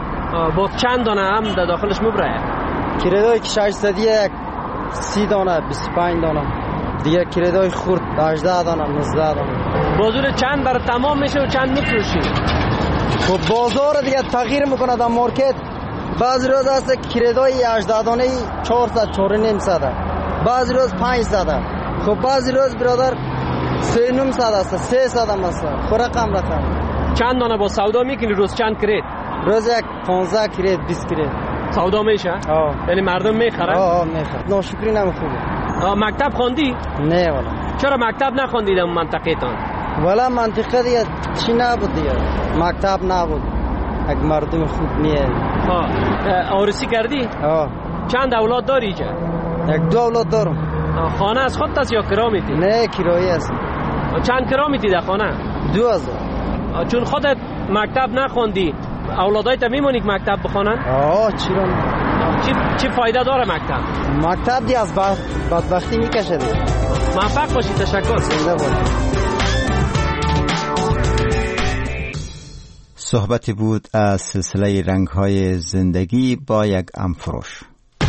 با چند دانه هم در داخلش مبره؟ کریدای که 600 یک 30 دانه 25 دانه دیگه، کریدای خورد 18 دانه 19 دانه. بازار چند برای تمام میشه و چند میفروشی؟ خب بازار دیگه تغییر میکنه در مارکت. بعضی روز هست کریدای 18 دانه 400 4,500، بعضی روز 500. خب بعضی روز برادر 3,900 است، 300 هم است. خب رقم چند دانه با سودا میکنی روز؟ چند کرید؟ روز یک 15 کرید 20 کرید سودا میشه؟ یعنی مردم میخرن؟ میخرن. ناشکری نمیخوبه. مکتب خواندی؟ نه والا. چرا مکتب نخواندی در منطقه تان؟ والا منطقه دیگه چی نبود دیگه، مکتب نبود، یک مردم خوب نیه. آرسی کردی؟ چند اولاد داری اینجا؟ یک 2 اولاد دارم. خانه از خودت است یا کرا میدی؟ نه کرایی است. چند کرا میدی در خانه؟ 2000. چون خودت مکتب نخوندی اولادایت میمونی که مکتب بخونن؟ چرا؟ چی فایده داره مکتب؟ مکتب دی از بدبختی میکشه دی. موفق باشی. تشکر. صحبتی بود از سلسله رنگ‌های زندگی با یک امفروش.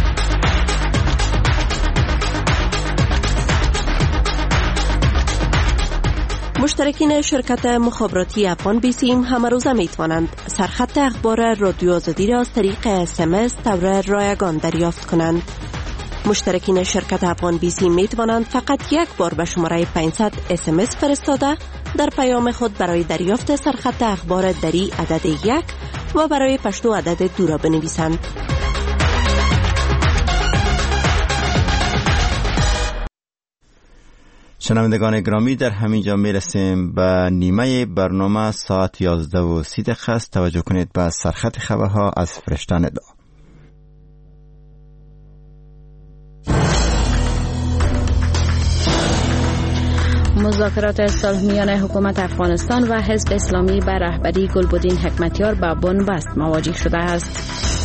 مشترکین شرکت مخابراتی افغان بیسیم همه روزه می توانند سرخط اخبار رادیو آزادی را از طریق SMS طور رایگان دریافت کنند. مشترکین شرکت افغان بیسیم می توانند فقط یک بار به شماره 500 SMS فرستاده در پیام خود برای دریافت سرخط اخبار دری عدد 1 و برای پشتو عدد 2 را بنویسند. شنوندگان گرامی، در همین جا میرسیم به نیمه برنامه. ساعت 11:30 است. توجه کنید به سرخط خبرها از فرشته ندا. مذاکرات صلح میان حکومت افغانستان و حزب اسلامی به رهبری گلبدین حکمتیار به بنبست مواجه شده است.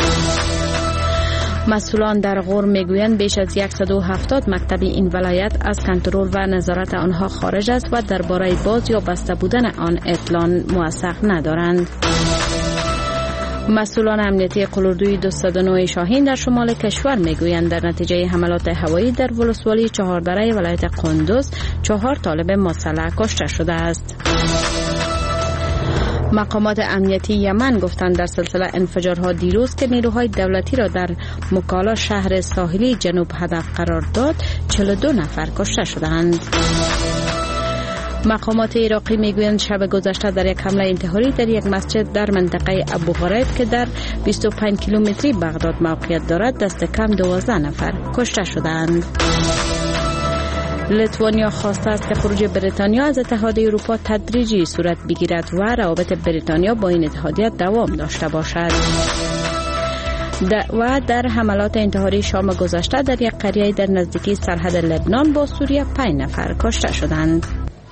مسئولان در غور میگویند بیش از 170 مکتب این ولایت از کنترل و نظارت آنها خارج است و درباره باز یا بسته بودن آن اطلاع موثق ندارند. مسئولان امنیتی قلوردوی 209 شاهین در شمال کشور میگویند در نتیجه حملات هوایی در ولسوالی چهاردره ولایت قندوز 4 طالب مسلح کشته شده است. مقامات امنیتی یمن گفتند در سلسله انفجارها دیروز که نیروهای دولتی را در مکالا شهر ساحلی جنوب هدف قرار داد 42 نفر کشته شدند. مقامات عراقی میگویند شب گذشته در یک حمله انتحاری در یک مسجد در منطقه ابو غریب که در 25 کیلومتری بغداد موقعیت دارد دست کم 12 نفر کشته شدند. لیتوانیا خواسته است که خروج بریتانیا از اتحاد اروپا تدریجی صورت بگیرد و روابط بریتانیا با این اتحادیه دوام داشته باشد. و در حملات انتحاری شام گذشته در یک قریه در نزدیکی سرحد لبنان با سوریه 5 نفر کشته شدند.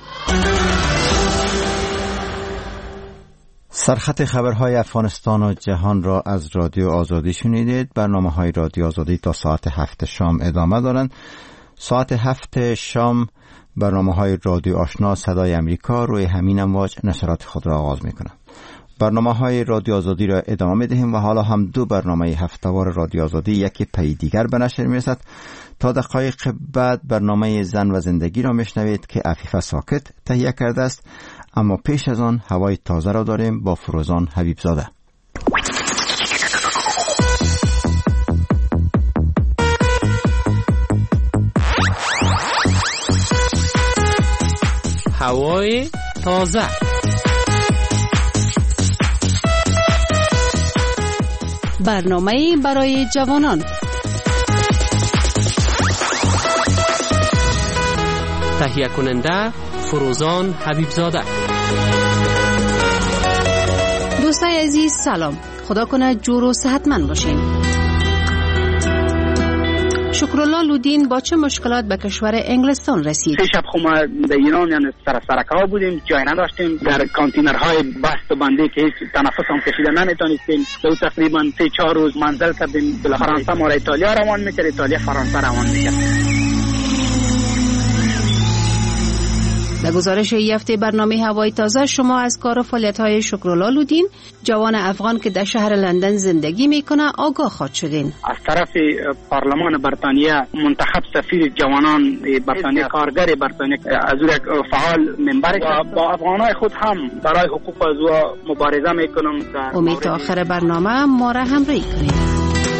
سرخط خبرهای افغانستان و جهان را از رادیو آزادی شنیدید. برنامه‌های رادیو آزادی تا ساعت 7 شام ادامه دارند. ساعت 7 شام برنامه‌های رادیو آشنا صدای امریکا روی همین امواج نشرات خود را آغاز می‌کنند. برنامه‌های رادیو آزادی را ادامه می‌دهیم و حالا هم 2 برنامه هفته‌وار رادیو آزادی یکی پی دیگر به نشر می‌رسد. تا دقایق بعد برنامه زن و زندگی را میشنوید که عفیفه ساکت تهیه کرده است. اما پیش از آن هوای تازه را داریم با فروزان حبیبزاده. هوای تازه. برنامه برای جوانان. تهیه کننده فروزان حبیبزاده. دوستای عزیز سلام. خدا کنه جور و صحتمند باشین. شکرالله لودین با چه مشکلات به کشور انگلستان رسید؟ 3 شب ما در ایران یعنی سرکا بودیم، جای نداشتیم، در کانتینرهای بست و بندی که هیچ تنفس هم کشیده نمیتونستیم. دو تقریبا 3-4 روز منزل کردیم. فرانسه ما را ایتالیا روان میکرد، ایتالیا فرانسه روان میکرد. به گزارش این هفته برنامه هوای تازه شما از کار و فعالیت‌های شکرالله لودین، جوان افغان که در شهر لندن زندگی میکنه، آگاه خواهد شدین. از طرف پارلمان بریتانیا منتخب سفیر جوانان بریتانیا، کارگر بریتانیا از او فعال منبر و با افغانای خود هم برای حقوق از او مبارزه میکنم. امید تا آخر برنامه ما را همراهی کنید.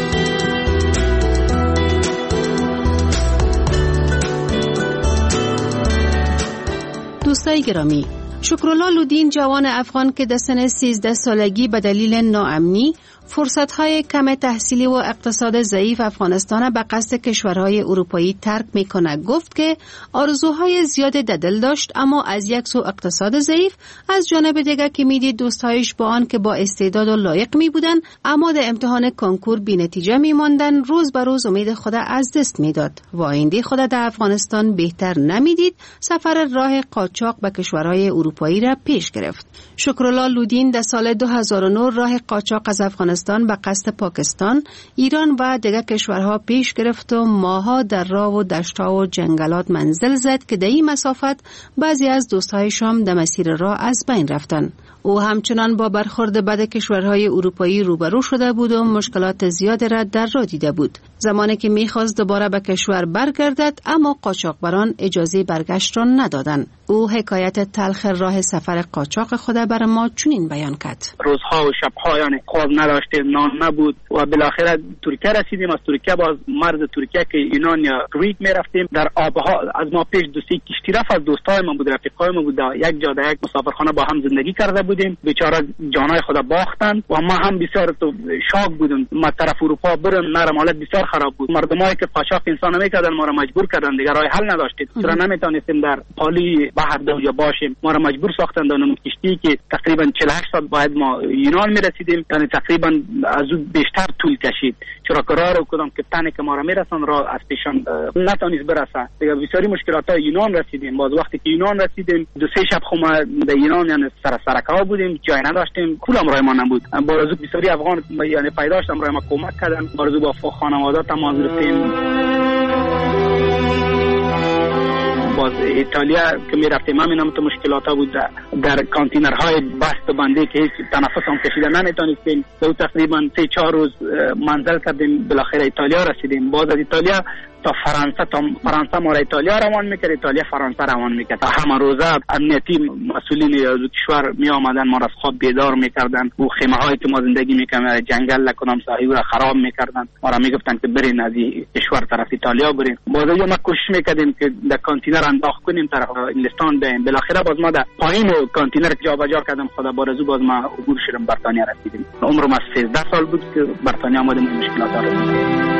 دوستای گرامی، شکرالله لودین جوان افغان که در سن 13 سالگی به دلیل ناامنی، فرصت‌های کم تحصیلی و اقتصاد ضعیف افغانستان به قصد کشورهای اروپایی ترک می‌کنه، گفت که آرزوهای زیاد در دل داشت، اما از یک سو اقتصاد ضعیف، از جانب دیگر که میدید دوستایش با آن که با استعداد و لایق می‌بودن اما در امتحان کنکور بی‌نتیجه می‌ماندن، روز به روز امید خود از دست می‌داد و آینده خود در افغانستان بهتر نمی‌دید. سفر راه قاچاق به کشورهای اروپایی را پیش گرفت. شکرالله لودین در سال 2009 راه قاچاق از افغانستان به قصد پاکستان، ایران و دیگر کشورها پیش گرفت و ماها در راه و دشت‌ها و جنگلات منزل زد که در این مسافت بعضی از دوستایش هم در مسیر راه از بین رفتن. او همچنان با برخورد بد کشورهای اروپایی روبرو شده بود و مشکلات زیادی را در راه دیده بود. زمانی که می‌خواست دوباره به کشور برگردد، اما قاچاقبران اجازه برگشت را ندادند. او حکایت تلخ راه سفر قاچاق خود بر ما چنین بیان کرد: روزها و شبها یعنی خواب نداشتیم، نان نبود و بالاخره ترکیه رسیدیم. از ترکیه باز مرز ترکیه که یونان یا گریک میرفتیم. در آبها از ما پیش دو سه کشتی رفت، از دوستای ما بود، رفیقای ما بود، یک جا در یک مسافرخانه با هم زندگی کرده بودیم. بیچاره جانای خود باختن و ما هم بسیار تو شاک بودیم. ما طرف اروپا بریم، نرم حالت بسیار خراب بود. مردمایی که قاچاق انسان میکردن ما را مجبور کردن، دیگه راه حل نداشتیم. چرا نمیتونستیم در پالی بحر یا باشیم. ما را مجبور ساختند اون کشتی که تقریبا 48 ساعت باید ما یونان میرسیدیم، یعنی تقریبا از اون بیشتر طول کشید. چرا که راه رو کدام کپتانی که ما را میرسن راه از پیشان نتونست برسه. دیگه بسیاری مشکلات های یونان رسیدیم. باز وقتی که یونان رسیدیم دو سه شب خو ما در یونان یعنی سرکا بودیم، جای نداشتیم، پولم راه ما نبود. بارزو بسیاری افغان یعنی پیدا شدم راه ما کمک کردن. بارزو با خانواده تماس گرفتیم. باز ایتالیا که میرفتیم همین تو مشکلات ها بود. در کانتینرهای بست و بندی که هیچ تنفس هم کشیده نمیتونستیم. تقریبا 3-4 روز منزل کردیم، بالاخره ایتالیا رسیدیم. باز از ایتالیا تا فرانسه ما را ایتالیا روان میکرد، ایتالیا فرانسه روان میکرد. همه روزه امنیتی مسئولین از کشور می آمدن، ما را از خواب بیدار میکردن. و خیمه هایی که ما زندگی میکردیم جنگل لکنم ساحل را خراب میکردن. ما را میگفتن که برین از کشور طرف ایتالیا برین. باز ما کوشش میکردیم که در کانتینر انداخت کنیم طرف انگلستان بریم. بالاخره باز ما در پایین کانتینر جابجا کردم. خدا بارزو باز ما عبور شدیم، بریتانیا رسیدیم. عمرم از 13 سال بود که بریتانیا آمدیم. مشکلات داشتیم.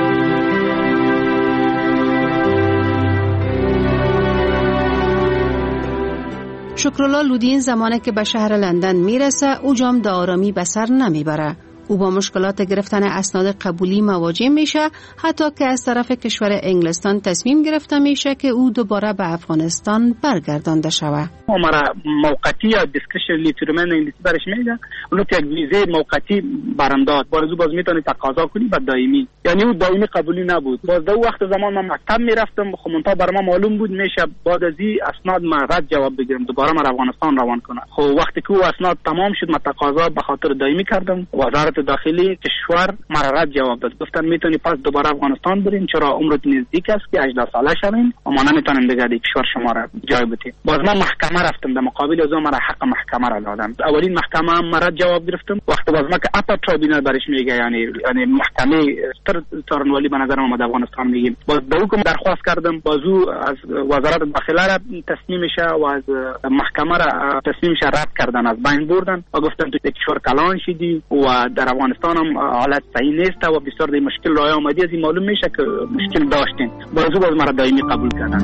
شکرالله لودین زمانی که به شهر لندن میرسه، او جام به آرامی به سر نمیبره. او با مشکلات گرفتن اسناد قبولی مواجه میشه، حتی که از طرف کشور انگلستان تصمیم گرفته میشه که او دوباره به افغانستان برگردانده شود. ما موقتی یا دیسکریشن لیترمن انگلیسی برش میگه، اونو که یک ویزه موقتی برام داد. بارزو باز میتونی تقاضا کنی و دائمی، یعنی او دائمی قبولی نبود. باز دو وقت زمان من مکتب میرفتم، خب منتها برام معلوم بود میشه بعد از این اسناد ما رد جواب بگیرم، دوباره من افغانستان روان کنم. خب وقتی که او اسناد تمام شد، من تقاضا به خاطر دائمی کردم. وزارت داخلی کشور مرا جواب داد، گفتن میتونی پس دوباره افغانستان برین، چرا عمرت نزدیک است که 18 ساله شوین و ما نمیتونیم دیگه دیگه کشور شما را جای بدیم. باز من محکمه رفتم، در مقابل از اون مرا حق محکمه را دادن. اولین محکمه هم مرا جواب گرفتم. وقتی باز ما که اپر تریبونال برش میگه، یعنی محکمه سرنولی به نظر ما در افغانستان میگیم. باز به حکم درخواست کردم، بازو از وزارت داخله را تصمیمش و از محکمه را تصمیمش رد کردن، از بین بردن و گفتن تو کشور کلان شدی و در افغانستان هم حالت صحیح نیست و بسیار دی مشکل راه آمدی. از این معلوم میشه که مشکل داشتین. بازو باز مرا دائمی قبول کردن.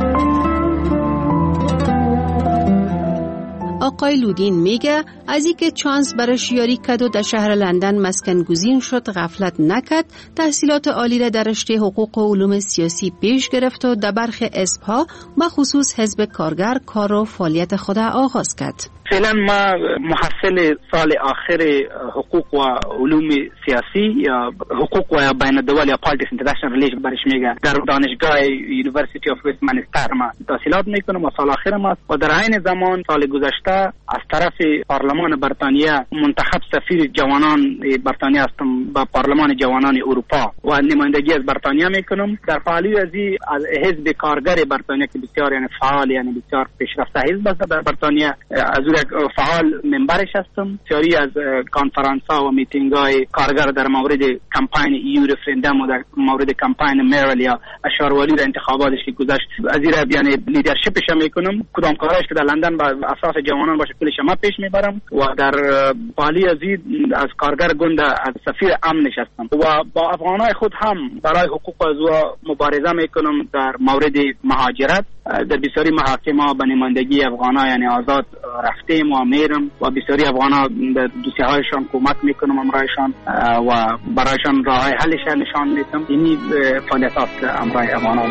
آقای لودین میگه از اینکه چانس برش یاری کرد و در شهر لندن مسکن گزین شد غفلت نکرد، تحصیلات عالی را در رشته حقوق و علوم سیاسی پیش گرفت و در برخی حزب‌ها بخصوص حزب کارگر کار و فعالیت خود آغاز کرد. فعلا ما محصل سال آخر حقوق و علوم سیاسی یا حقوق و بین الدول یا پالیتیکس اینترنشنال ریلیشن برش میگه، در دانشگاه یونیورسیتی اف وستمنستر ما تحصیلات میکنم و سال آخر ما و در عین زمان سال گذشته از طرف پارلمان بریتانیا منتخب سفیر جوانان بریتانیا هستم با پارلمان جوانان اروپا و نمایندگی از بریتانیا میکنم. در فعالیت از حزب کارگر بریتانیا که بسیار یعنی فعال، یعنی بسیار پیشرفته حزب است در بریتانیا، از فعال منبرش هستم. بسیاری از کانفرانس ها و میتینگ های کارگر در مورد کمپین ایو رفرندم و در مورد کمپین میرل یا اشاروالی در انتخاباتش که گذشت از این یعنی لیدرشپش میکنم. کدام کارهایش که در لندن با اساس جوانان باشه کلش ما پیش میبرم و در پالی از کارگر گوند از سفیر امنش هستم و با افغانای خود هم برای حقوق ازوا مبارزه میکنم در مورد مهاجرت. در بسیاری محاکم به نمایندگی افغانا یعنی آزاد رفتیم و میرم و بسیاری افغانا در دوسیه هایشان کمک میکنم امرایشان و برایشان راه حلش نشان میدم. اینی فعالیتات امرای افغانا.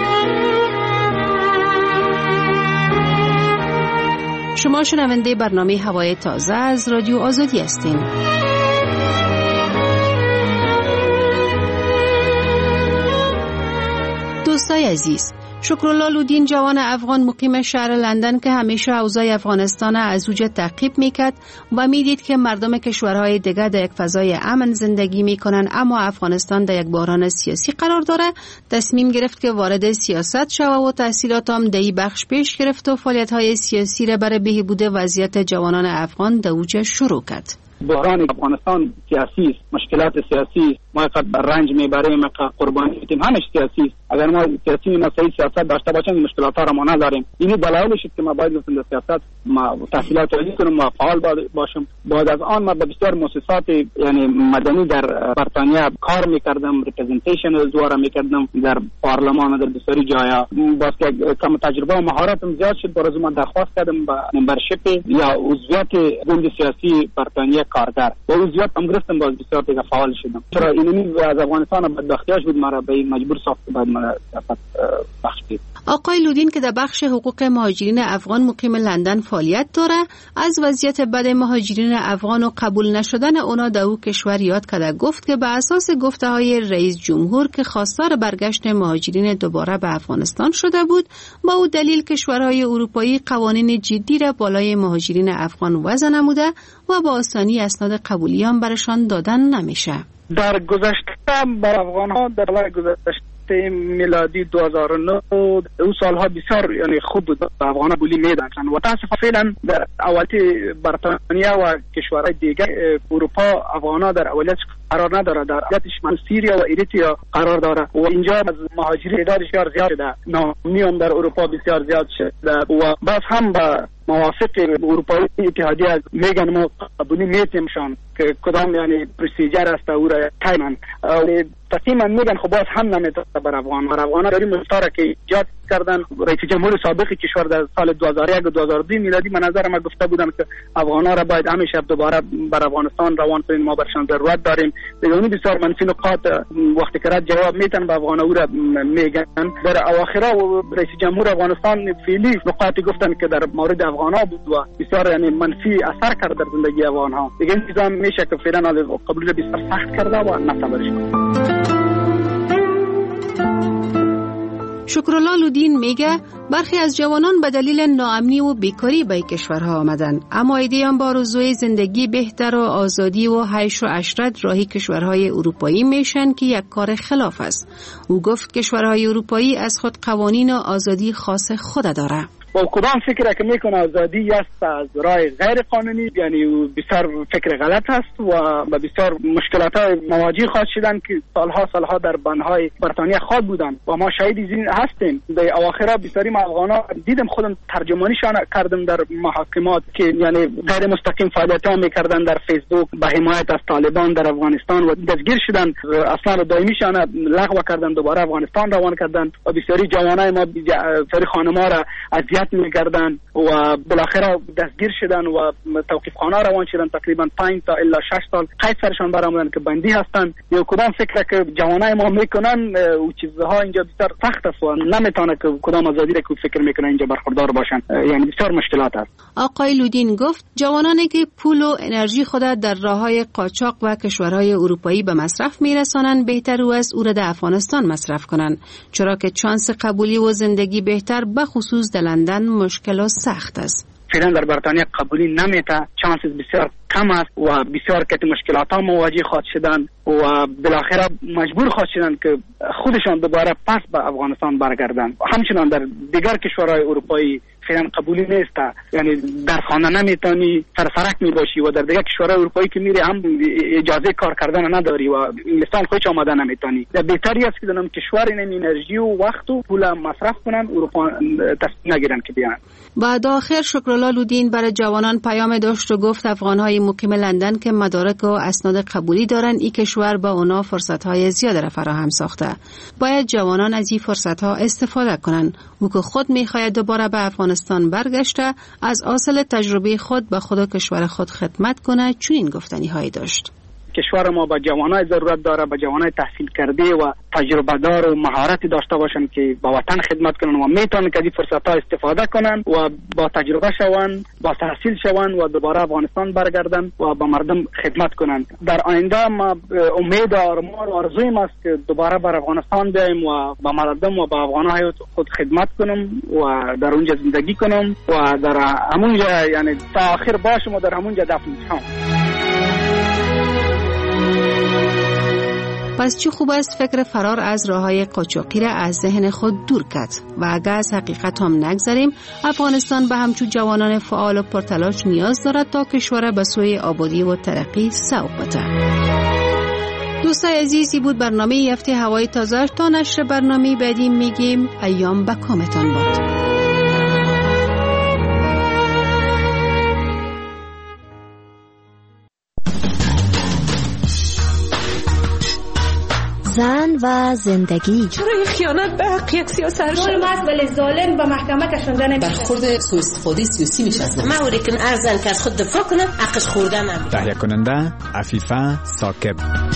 شما شنونده برنامه هوای تازه از رادیو آزادی هستین. دوستای عزیز، شکرالله لودین جوان افغان مقیم شهر لندن که همیشه اوضاع افغانستان از اوج تعقیب میکرد و میدید که مردم کشورهای دیگر در یک فضای امن زندگی میکنن اما افغانستان در یک بحران سیاسی قرار داره، تصمیم گرفت که وارد سیاست شود و تحصیلات هم در این بخش پیش گرفت و فعالیت‌های سیاسی را برای بهبود وضعیت جوانان افغان در اوج شروع کرد. بحران افغانستان سیاسی است، مشکلات سیاسی است، ما قد رنج میبریم، ما قربانی میدیم، همش سیاسی است. اگر ما سیاسی صحیح سیاست داشته باشیم این مشکلات ها را ما نداریم. این دلایلش است که ما باید در سیاست ما تحصیلات عالی کنیم و فعال باشم. بعد از آن ما به بسیار مؤسسات یعنی مدنی در بریتانیا کار میکردم، ریپرزنتیشن دوباره میکردم در پارلمان در بسیاری جایا. باز که کم تجربه و مهارتم زیاد شد، برای من درخواست کردم به ممبرشپ یا عضویت گوند سیاسی بریتانیا کارگر و عضویت هم گرفتم، باز بسیار دیگه فعال شدم. چرا اینمی از افغانستان بدبختیاش بود مرا به مجبور ساخت بعد من بخش دید. آقای لودین که در بخش حقوق مهاجرین افغان مقیم لندن فعالیت داره، از وضعیت بد مهاجرین افغان و قبول نشدن اونا در او کشور یاد کرده. گفت که به اساس گفته‌های رئیس جمهور که خواستار برگشت مهاجرین دوباره به افغانستان شده بود، با او دلیل کشورهای اروپایی قوانین جدی را بالای مهاجرین افغان وضع نموده و با آسانی اسناد قبولی هم برشان دادن نمیشه. در گذشته بر افغان‌ها در گذشته میلادی 2009 او سالها بسیار یعنی خوب بود، افغان قبولی میدن و متاسفانه در اولیت بریتانیا و کشورهای دیگر اروپا افغان‌ها در اولیت قرار نداره، در اولیتش سوریه و اریتریا قرار داره و اینجا از مهاجرین بسیار زیاد شده، ناامنی هم در اروپا بسیار زیاد شده و باز هم با موافق اروپایی اتحادیه میگن ما قبولی میتیمشان که کدام یعنی پروسیجر است او را تایمن تقریبا میگن خب باز هم نمیتونه بر افغان داریم مشترک که ایجاد کردن. رئیس جمهور سابق کشور در سال 2001 و 2002 میلادی من نظر ما گفته بودن که افغانا را باید همیشه دوباره بر افغانستان روان کنیم، ما برشان ضرورت داریم. دیگه بسیار منفی نقاط وقتی که رد جواب میتن به افغانا او را میگن. در اواخر رئیس جمهور افغانستان فعلی نقاطی گفتن که در مورد افغانا بود و بسیار یعنی منفی اثر کرد در زندگی افغانها. دیگه این نظام میشه که فعلا قبول بسیار سخت کرده و نصبرش کنه. شکرالله لودین میگه برخی از جوانان به دلیل ناامنی و بیکاری به کشورها آمدن، اما ایده با آرزوی زندگی بهتر و آزادی و عیش و عشرت راهی کشورهای اروپایی میشن که یک کار خلاف است. او گفت کشورهای اروپایی از خود قوانین و آزادی خاص خود داره. با کدام فکر که میکنه آزادی است از راه غیر قانونی، یعنی بسیار فکر غلط است و بسیار مشکلات مواجه خواهد شدن که سالها در بندهای بریتانیا خواد بودن و ما شاهد این هستیم. در اواخر بسیاری افغانا دیدم، خودم ترجمانیشان کردم در محاکمات که یعنی غیر مستقیم فعالیت ها میکردن در فیسبوک به حمایت از طالبان در افغانستان و دستگیر شدن، اصلا دائمیشان لغو کردن، دوباره افغانستان روان کردن و بسیاری جوانای ما بسیاری خانم‌ها را اذیت می‌کردن و بالاخره دستگیر شدن و توقیف خانه روان شدن. تقریبا 5 تا الی 6 سال قید سرشان برآمدن که بندی هستند. یا کدام فکر که جوانای ما میکنن و چیزها اینجا بسیار سخت است و نمیتونه که کدام آزادی را که فکر میکنن اینجا برخوردار باشن، یعنی بسیار مشکلات است. آقای لودین گفت جوانانی که پول و انرژی خود در راههای قاچاق و کشورهای اروپایی به مصرف میرسانند بهتر است او را در افغانستان مصرف کنند، چرا که چانس قبولی و زندگی بهتر به خصوص در لندن مشکل و سخت است. فعلا در بریتانیا قبولی نمیته، چانس بسیار کم است و بسیار که مشکلات ها مواجه خواهد شدن و بالاخره مجبور خواهد شدن که خودشان دوباره پس به افغانستان برگردن. همچنان در دیگر کشورهای اروپایی فعلا قبولی نیست، یعنی در خانه نمیتونی، سرسرک میباشی و در دیگر کشورهای اروپایی که میری هم اجازه کار کردن نداری و انگلستان خودش آمده نمیتونی. بهتری است که دونم کشور این انرژی و وقت و پول مصرف کنن، اروپا تصمیم نگیرن که بیان. بعد آخر شکرالله لودین برای جوانان پیام داشت و گفت افغانهای مقیم لندن که مدارک و اسناد قبولی دارن، این کشور با اونا فرصت‌های زیاد را فراهم ساخته. باید جوانان از این فرصت‌ها استفاده کنن. او که خود می‌خواهد دوباره به افغانستان برگشته از اصل تجربه خود به خود و کشور خود خدمت کنه، چنین گفتنی‌هایی داشت. کشور ما با جوانای ضرورت داره، با جوانای تحصیل کرده و تجربه دار و مهارتی داشته باشن که با وطن خدمت کنن و میتونن که از فرصت ها استفاده کنن و با تجربه شون، با تحصیل شون و دوباره افغانستان برگردن و با مردم خدمت کنن. در آینده ما امید و آرمان و آرزویم است که دوباره بر افغانستان بیایم و با مردم و با افغانای خود خدمت کنم و در اونجا زندگی کنم و در همونجا یعنی تا آخر باشم و در همونجا دفن شم. پس چه خوب است فکر فرار از راههای قاچاقی را از ذهن خود دور کرد و اگر از حقیقت هم نگذاریم، افغانستان به همچون جوانان فعال و پرتلاش نیاز دارد تا کشور به سوی آبادی و ترقی سوق بده. دوستای عزیزی بود برنامه هفته هوای تازه. تا نشر برنامه بعدی میگیم ایام به کامتان باد. زن و زندگی. چرا این خیانت به حق یک سیاست ظلم است ولی ظالم به محکمه کشانده نمیشه. برخورد سوء استفاده سیاسی میشه از ما اوریکن ارزن که از خود دفاع کنه حقش خوردن نمیشه. تهیه کننده عفیفه ثاقب.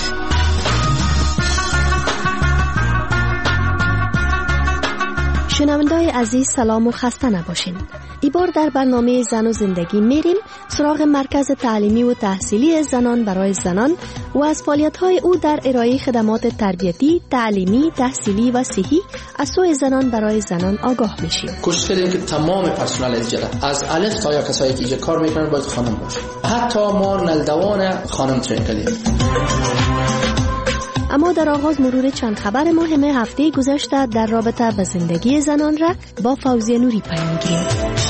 شنونده‌های عزیز سلام و خسته نباشین. این بار در برنامه زن و زندگی میریم سراغ مرکز تعلیمی و تحصیلی زنان برای زنان و از فعالیت‌های او در ارائه خدمات تربیتی، تعلیمی، تحصیلی و صحی از سوی زنان برای زنان آگاه میشیم. کوشش کردیم که تمام پرسنل اجاره از الف تا یا کسایی که اینجا کار میکنن باید خانم باشه. حتی ما نلدوان خانم ترین کردیم. اما در آغاز مرور چند خبر مهم هفته گذشته در رابطه با زندگی زنان را با فوزیه نوری پیام می‌گیریم.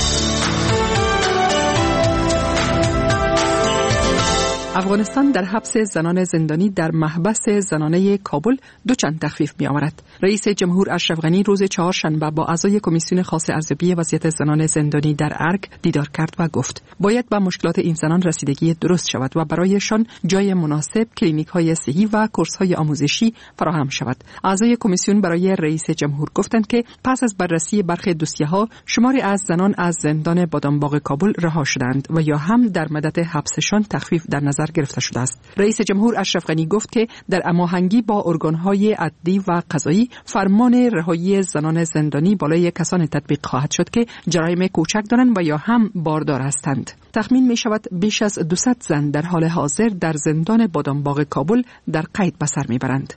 افغانستان در حبس زنان زندانی در محبس زنانه کابل دو چند تخفیف می آورد. رئیس جمهور اشرف غنی روز چهارشنبه با اعضای کمیسیون خاص ارزیابی وضعیت زنان زندانی در ارگ دیدار کرد و گفت باید به مشکلات این زنان رسیدگی درست شود و برایشان جای مناسب، کلینیک‌های صحی و کورس‌های آموزشی فراهم شود. اعضای کمیسیون برای رئیس جمهور گفتند که پس از بررسی برخی دوسیه‌ها شماری از زنان از زندان بادامباغ کابل رها شدند و یا هم در مدت حبسشان تخفیف در نظر گرفته شده است. رئیس جمهور اشرف غنی گفت که در هماهنگی با ارگان‌های عدلی و قضایی فرمان رهایی زنان زندانی بالای کسان تطبیق خواهد شد که جرایم کوچک دارند و یا هم باردار هستند. تخمین می شود بیش از 200 زن در حال حاضر در زندان بادامباغ کابل در قید به سر می برند.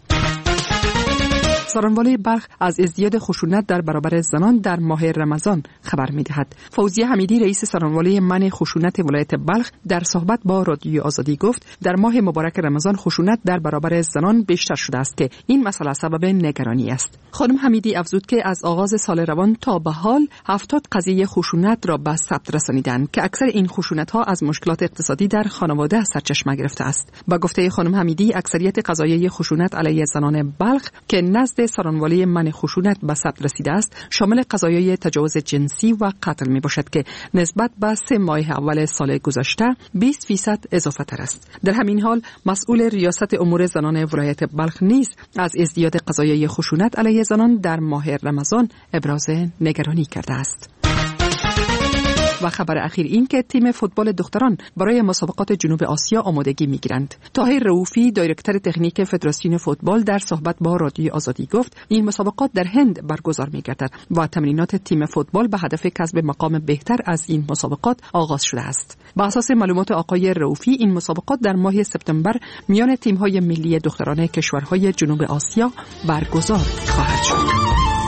سارنواله بلخ از ازدیاد خشونت در برابر زنان در ماه رمضان خبر می‌دهد. فوزیه حمیدی رئیس سارنواله منع خشونت ولایت بلخ در صحبت با رادیو آزادی گفت در ماه مبارک رمضان خشونت در برابر زنان بیشتر شده است که این مسئله سبب نگرانی است. خانم حمیدی افزود که از آغاز سال روان تا به حال 70 قضیه خشونت را به ثبت رسانیدند که اکثر این خشونت‌ها از مشکلات اقتصادی در خانواده سرچشمه گرفته است. با گفته خانم حمیدی اکثریت قضایای خشونت علیه زنان بلخ که نزد سارنواله منع خشونت به ثبت رسیده است شامل قضایای تجاوز جنسی و قتل می باشد که نسبت به 3 ماه اول سال گذشته 20% اضافه تر است. در همین حال مسئول ریاست امور زنان ولایت بلخ نیز از ازدیاد قضایای خشونت علیه زنان در ماه رمضان ابراز نگرانی کرده است. و خبر اخیر این که تیم فوتبال دختران برای مسابقات جنوب آسیا آمادگی می‌گیرند. طاهر رؤوفی دایرکتور تکنیک فدراسیون فوتبال در صحبت با رادیو آزادی گفت این مسابقات در هند برگزار می‌گردد و تمرینات تیم فوتبال به هدف کسب مقام بهتر از این مسابقات آغاز شده است. بر اساس معلومات آقای رؤوفی این مسابقات در ماه سپتامبر میان تیم‌های ملی دختران کشورهای جنوب آسیا برگزار خواهد شد.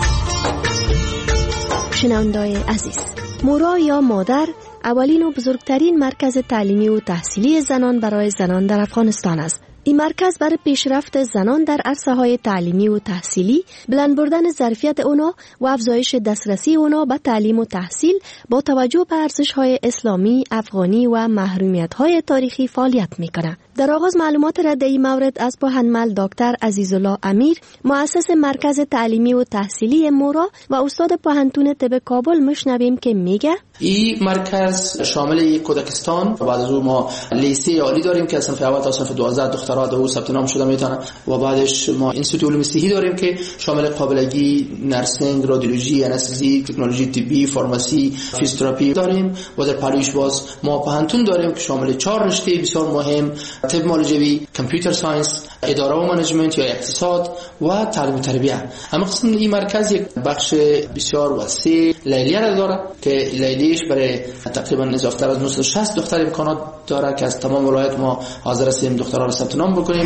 شنونده‌های عزیز، مورا یا مادر اولین و بزرگترین مرکز تعلیمی و تحصیلی زنان برای زنان در افغانستان است. این مرکز برای پیشرفت زنان در عرصه‌های تعلیمی و تحصیلی، بلند بردن ظرفیت اونا و افزایش دسترسی اونا به تعلیم و تحصیل با توجه به ارزش‌های اسلامی، افغانی و محرومیت‌های تاریخی فعالیت می‌کند. در آغاز معلومات را در این مورد از پاهنمل دکتر عزیزالله امیر، مؤسس مرکز تعلیمی و تحصیلی مورا و استاد پوهنتون طب کابل میشنویم که میگه این مرکز شامل کودکستان و بعد از اون ما لیسه عالی داریم که از صنف اول تا صنف 12 دختران دکترا او ثبت نام شده میتونه. و بعدش ما اینستیتوت علوم صحی داریم که شامل قابلگی، نرسینگ، رادیولوژی، انستزی، تکنولوژی طبی، فارماسی، فیزیوتراپی داریم. و در پاریس باز ما پهنتون داریم که شامل 4 رشته بسیار مهم: طب معالجوی، کامپیوتر ساینس، اداره و منیجمنت یا اقتصاد و تعلیم و تربیت. اما قسم این مرکز یک بخش بسیار وسیع لیلیه را داره که لیلیش برای تقریبا اضافه از 960 دختر امکانات داره که از تمام ولایت ما حاضر هستیم دخترها را ثبت نام بکنیم.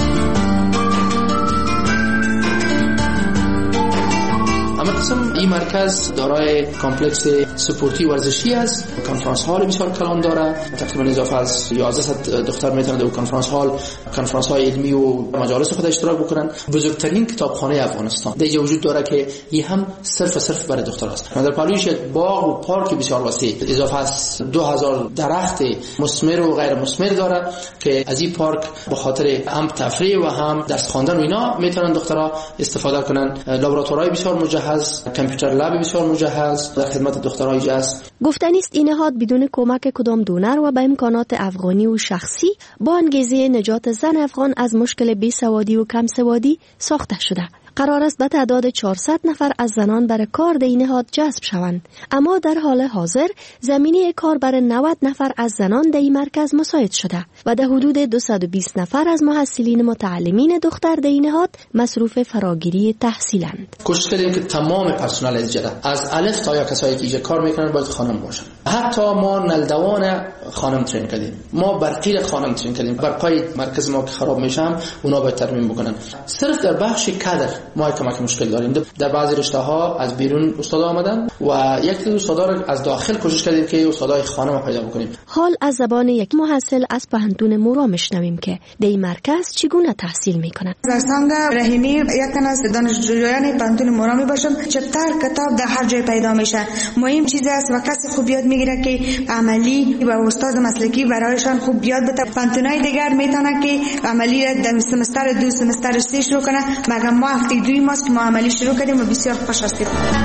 این مرکز دارای کامپلکس سپورتی ورزشی است، کنفرانس هال بسیار کلان داره، تقریبا اضافه از 1100 دختر میتونن در کنفرانس های علمی و مجالس خود اشتراک بکنن. بزرگترین کتابخانه افغانستان در اینجا وجود داره که این هم صرف برای دختر است. در پالوش یک باغ و پارک بسیار وسیع اضافه از 2000 درخت مثمر و غیر مثمر داره که از این پارک به خاطر هم تفریح و هم درس خواندن و اینا میتونن دخترها استفاده کنن. لابراتوارهای بسیار مجهز، کامپیوتر لب بسیار مجهز در خدمت دخترها اینجا است. گفتنی است این نهاد بدون کمک کدام دونر و به امکانات افغانی و شخصی با انگیزه نجات زن افغان از مشکل بیسوادی و کم سوادی ساخته شده. قرار است به تعداد 400 نفر از زنان برای کار در این نهاد جذب شوند، اما در حال حاضر زمینه کار برای 90 نفر از زنان در این مرکز مساعد شده و در حدود 220 نفر از محصلین متعلمین دختر در این نهاد مصروف فراگیری تحصیلند. کوشش کردیم که تمام پرسنل از جده از الف تا یا کسایی که اینجا کار میکنن باید خانم باشن. حتی ما نلدوان خانم ترین کردیم، ما برقی خانم ترین کردیم. برقای مرکز ما که خراب میشم اونا باید ترمیم بکنن. صرف در بخش کادر ما کمک مشکل داریم. در بعضی رشته ها از بیرون استاد آمدن و یک استادا رو از داخل کوشش کردیم که استادای خانم پیدا بکنیم. حال از زبان یک محصل از پهنتون مورا میشنویم که در این مرکز چگونه تحصیل میکنند. زرسانگ رحیمی یکن از دانشجویان پهنتون مورا میباشند. چپتر کتاب در هر جای پیدا میشه. مهم چیز است و کسی خوب یاد میگیره که عملی و استاد مسلکی برایشان خوب یاد بده. پهنتونای دیگر میتونه که عملی در سمستر 2 سمستر 3 شروع کنه، مگر ما هفته 2 ماست که ما عملی شروع کردیم و بسیار خوش هستیم.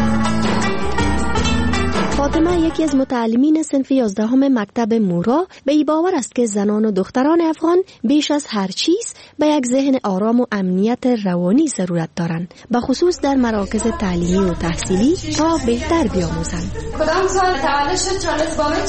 فاطمه یکی از متعلمین صنف 11 مکتب مورا به این باور است که زنان و دختران افغان بیش از هر چیز به یک ذهن آرام و امنیت روانی ضرورت دارند، به خصوص در مراکز تعلیمی و تحصیلی تا بهتر بیاموزند. کدام سال تولد شد چارلز بابج؟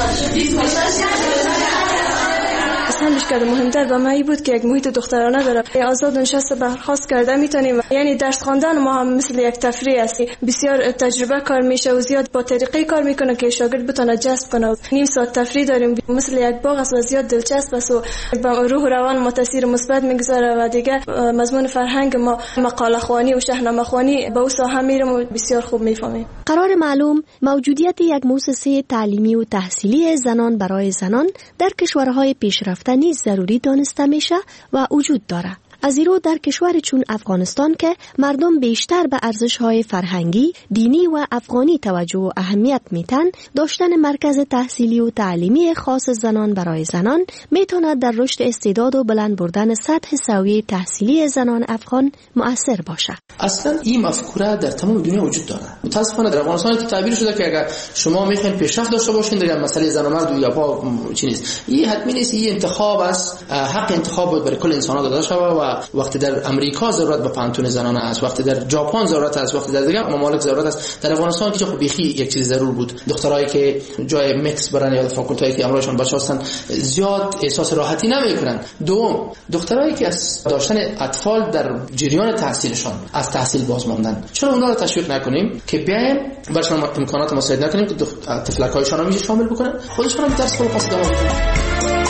اصلش که مهمتر به من بود که یک محیط دخترانه داره، آزاد نشست برخاست کرده میتونیم، یعنی درس خواندن ما هم مثل یک تفریح است. بسیار تجربه کار میشه و زیاد با طریقه کار میکنه که شاگرد بتونه جذب کنه. نیم ساعت تفریح داریم مثل یک باغ است و زیاد دلچسب است و با روح و روان ما تاثیر مثبت میگذاره. و دیگه مضمون فرهنگ ما مقاله خوانی و شاهنامه خوانی به اون ساحه میرم و بسیار خوب میفهمیم. قرار معلوم موجودیت یک مؤسسه تعلیمی و تحصیلی زنان برای زنان در کشورهای پیشرفته نیز ضروری دانسته میشه و وجود داره. از این رو در کشور چون افغانستان که مردم بیشتر به ارزش‌های فرهنگی، دینی و افغانی توجه و اهمیت میتن، داشتن مرکز تحصیلی و تعلیمی خاص زنان برای زنان میتونه در رشد استعداد و بلند بردن سطح سویه تحصیلی زنان افغان مؤثر باشه. اصلا این مفکوره در تمام دنیا وجود داره. متاسفانه در افغانستان تعبیر شده که اگر شما میخواین پیشرفت داشته باشین در مسئله زن و مرد یا با چی نیست، این حتمی نیست. این انتخاب است، حق انتخاب بود برای کل انسان‌ها داده شده و وقتی در امریکا ضرورت به پانتون زنانه است، وقتی در ژاپن ضرورت است، وقتی در دیگر ممالک ضرورت است، در افغانستان که خب بیخی یک چیز ضرور بود. دخترایی که جای میکس برن یا فاکولتایی که امروزشون بچه‌ها هستن زیاد احساس راحتی نمیکنن. دوم، دخترایی که از داشتن اطفال در جریان تحصیلشون از تحصیل باز ماندن، چرا اونها رو تشویق نکنیم که بیایم براشون امکانات مساعد نکنیم که طفلکایشون رو شامل بکنن، خودشون هم درس پس ادامه بدن.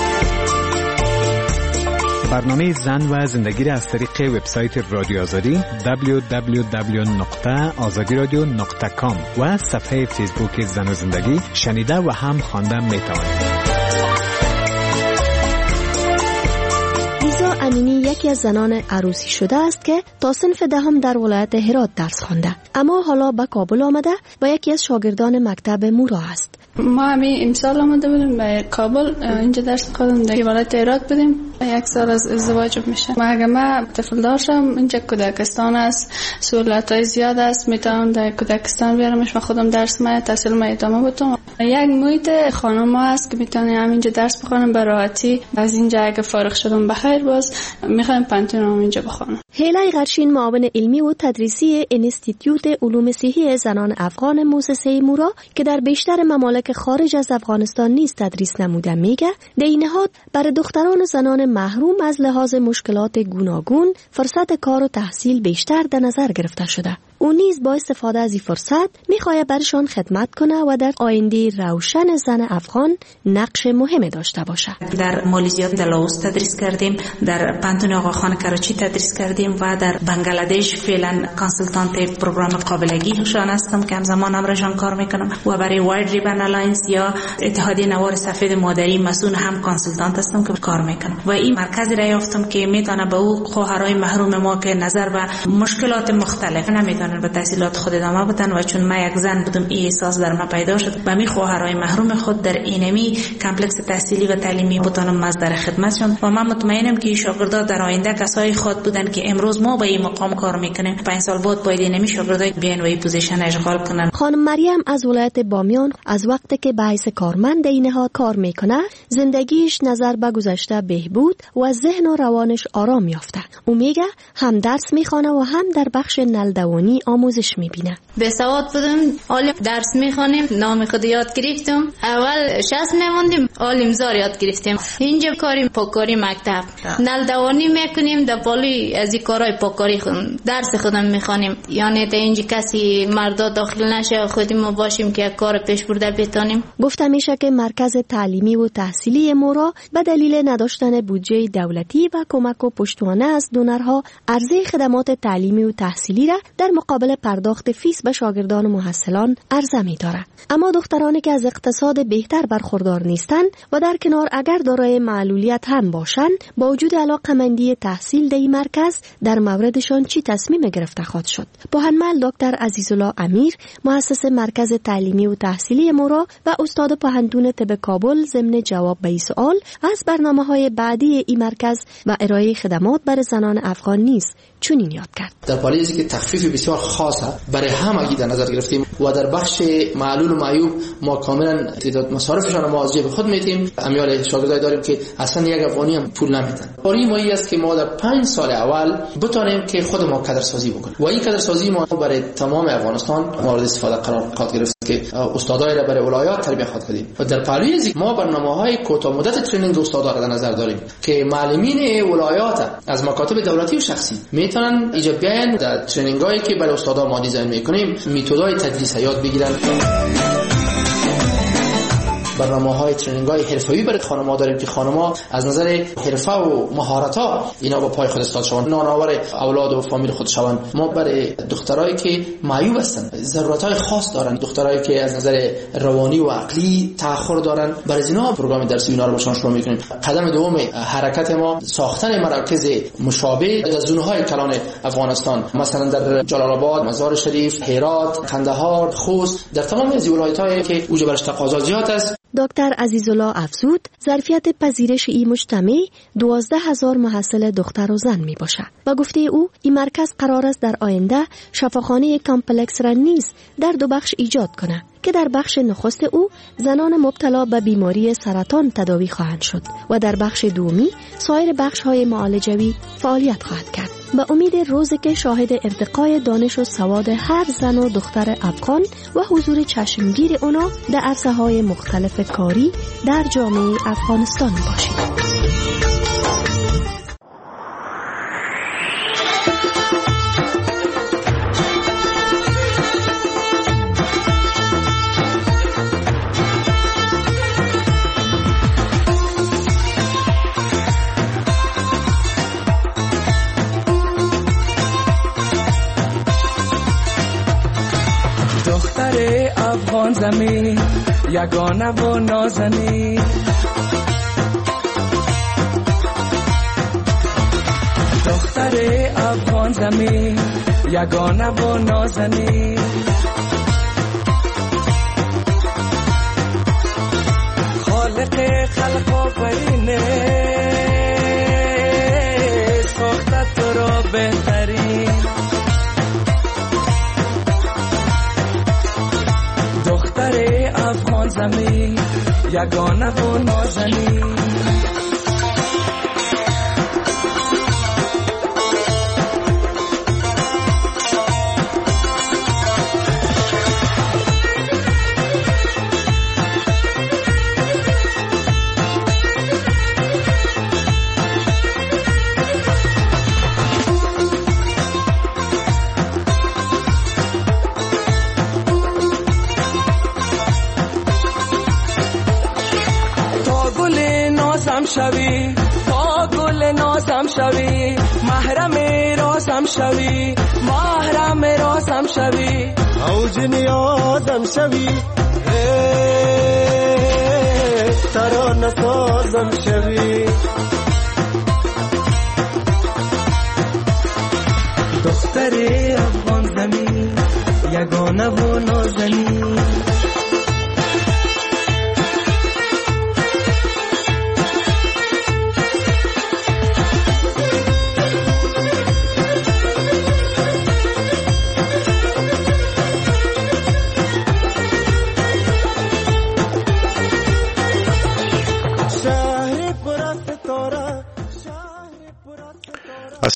برنامه زن و زندگی را از طریق وبسایت رادیو آزادی www.azadiradio.com و صفحه فیسبوک زن و زندگی شنیده و هم خواندن میتوانید. امینی یکی از زنان عروسی شده است که تا صنف دهم در ولایت هرات درس خوانده، اما حالا به کابل آمده و یکی از شاگردان مکتب مورا است. ما همین امسال آمده بودیم به کابل، اینجا درس خوندم، در ولایت هرات بودیم. 1 سال از ازدواج میشه. اگه من طفل داشتم، اینجا کودکستان است، سهولت‌های زیاد است، میتونم در کودکستان بیارمش و خودم درس تحصیل ما ادامه بدم. یک محیط خانم است که میتونم همینجا درس بخونم به راحتی. از اینجا اگه فارغ شدم بخیر، باز میخوام پانتونم اینجا بخونم. هیلای غرشین، معاون علمی و تدریسی انستیتیوت علوم صحی زنان افغان موسسه مورا که در بیشتر ممالک خارج از افغانستان نیز تدریس نموده، میگه در این نهاد برای دختران و زنان محروم از لحاظ مشکلات گوناگون فرصت کار و تحصیل بیشتر در نظر گرفته شده. او نیز با استفاده از این فرصت میخواد برشان خدمت کنه و در آینده روشن زن افغان نقش مهم داشته باشه. در مالزیا در لاوس تدریس کردیم، در پانتون آقاخان کراچی تدریس کردیم و در بنگلادش فعلا کانسلتانت پروگرام قابلگی شان هستم که همزمان امرشان کار میکنم و برای واید ریبن الاینس یا اتحادیه نوار سفید مادری مسئول هم کانسلتانت هستم که کار میکنم و این مرکزی را یافتم که میتونه به او خواهرای محروم ما که نظر به مشکلات مختلف نمیتونن به تحصیلات خود ادامه بدن و چون من یک زن بودم این احساس در من پیدا شد و می خواهرای محروم خود در اینمی کمپلکس تحصیلی و تعلیمی بتونم مصدر خدمتشون و من مطمئنم که شاگردا در آینده کسای خود بودن که امروز ما به این مقام کار میکنیم، 5 سال بعد باید اینمی شاگردا بیان و این پوزیشن اشغال کنن. خانم مریم از ولایت بامیان از وقتی که به حیث کارمند این نهاد کار میکنه، زندگیش نظر به گذشته بهبود و ذهن و روانش آرام یافته. او میگه هم درس میخوانه و هم در بخش نلدوانی آموزش میبینه. به سواد بودم، عالم درس میخوانیم، نام خود یاد گرفتم. اول 60 میموندیم، عالم زار یاد گرفتیم. اینجا کاریم پاکاری مکتب، نلدوانی میکنیم، در پالی از این کارهای پاکاری خودم درس خودم میخوانیم. یعنی تا اینجا کسی مردا داخل نشه، خودیم ما باشیم که کار پیش برده بتونیم. گفته میشه که مرکز تعلیمی و تحصیلی مورا به دلیل نداشتن بودجه دولتی و کمک و پشتوانه از دونرها عرضه خدمات تعلیمی و تحصیلی را در مقابل پرداخت فیس به شاگردان و محصلان عرضه می‌دارد. اما دخترانی که از اقتصاد بهتر برخوردار نیستند و در کنار اگر دارای معلولیت هم باشند، با وجود علاقه‌مندی تحصیل در این مرکز در موردشان چی تصمیم گرفته خواهد شد؟ پوهنمل دکتر عزیزالله امیر، مؤسس مرکز تعلیمی و تحصیلی مورا و استاد پوهنتون طب کابل، ضمن جواب به این سوال از برنامه‌های بعدی این مرکز و ارائه خدمات برای زنان افغان نیز چنین یاد کرد. در پالیسی که تخفیف بسیار خاصه برای همگی در نظر گرفتیم و در بخش معلول و معیوب ما کاملا تعداد مصارفشان ما از جیب خود میتیم. امیال شاگردای داریم که اصلا یک افغانی هم پول نمیدن. برای ما است که ما در 5 سال اول بتونیم که خود ما کادرسازی بکنیم و این کادرسازی ما برای تمام افغانستان مورد استفاده قرار گرفت که استادای را برای ولایات تربیت خود کردیم و در پالیسی ما برنامه‌های کوتاه مدت ترینینگ استادا را در نظر داریم که معلمین ولایات از مکاتب دولتی و شخصی میتونن اینجا بیان در ترینینگایی که برای استادا ما دیزاین میکنیم متدای تدریس یاد بگیرن. برنامه‌های ترینینگ‌های حرفه‌ای برای خانم‌ها داریم که خانم‌ها از نظر حرفه و مهارت‌ها اینا با پای خود استاد شوند، نانآور اولاد و فامیل خود شوند. ما برای دخترایی که معیوب هستند، ضرورت‌های خاص دارند، دخترایی که از نظر روانی و عقلی تأخر دارند، برای اینا پروگرام درسی اینا رو باشون شروع می‌کنیم. قدم دوم حرکت ما ساختن مراکز مشابه در زونه‌های کلان افغانستان، مثلا در جلال آباد، مزار شریف، هرات، قندهار، خوست، در تمام از ولایت‌هایی که اوج برش تقاضا زیاد است. دکتر عزیزالله افزود ظرفیت پذیرش این مجتمع 12,000 محصل دختر و زن می باشد و گفته او این مرکز قرار است در آینده شفاخانه کامپلکس را نیز در 2 بخش ایجاد کند که در بخش نخست او زنان مبتلا به بیماری سرطان تداوی خواهند شد و در بخش دومی سایر بخش‌های معالجوی فعالیت خواهد کرد. به امید روزی که شاهد ارتقای دانش و سواد هر زن و دختر افغان و حضور چشمگیر اونا در عرصه‌های مختلف کاری در جامعه افغانستان باشید. افغان زمین یگانه و نازنین دختر افغان زمین یگانه و نازنین خالق خلق آفرینه ساخته تو را بهترین دختر افغان زمین یگانه و نازنین شوی تا گل نازم شوی محرم رازم شوی محرم رازم شوی اوج نیازم شوی ترانه سازم شوی دختر افغان زمین یگانه و نازنین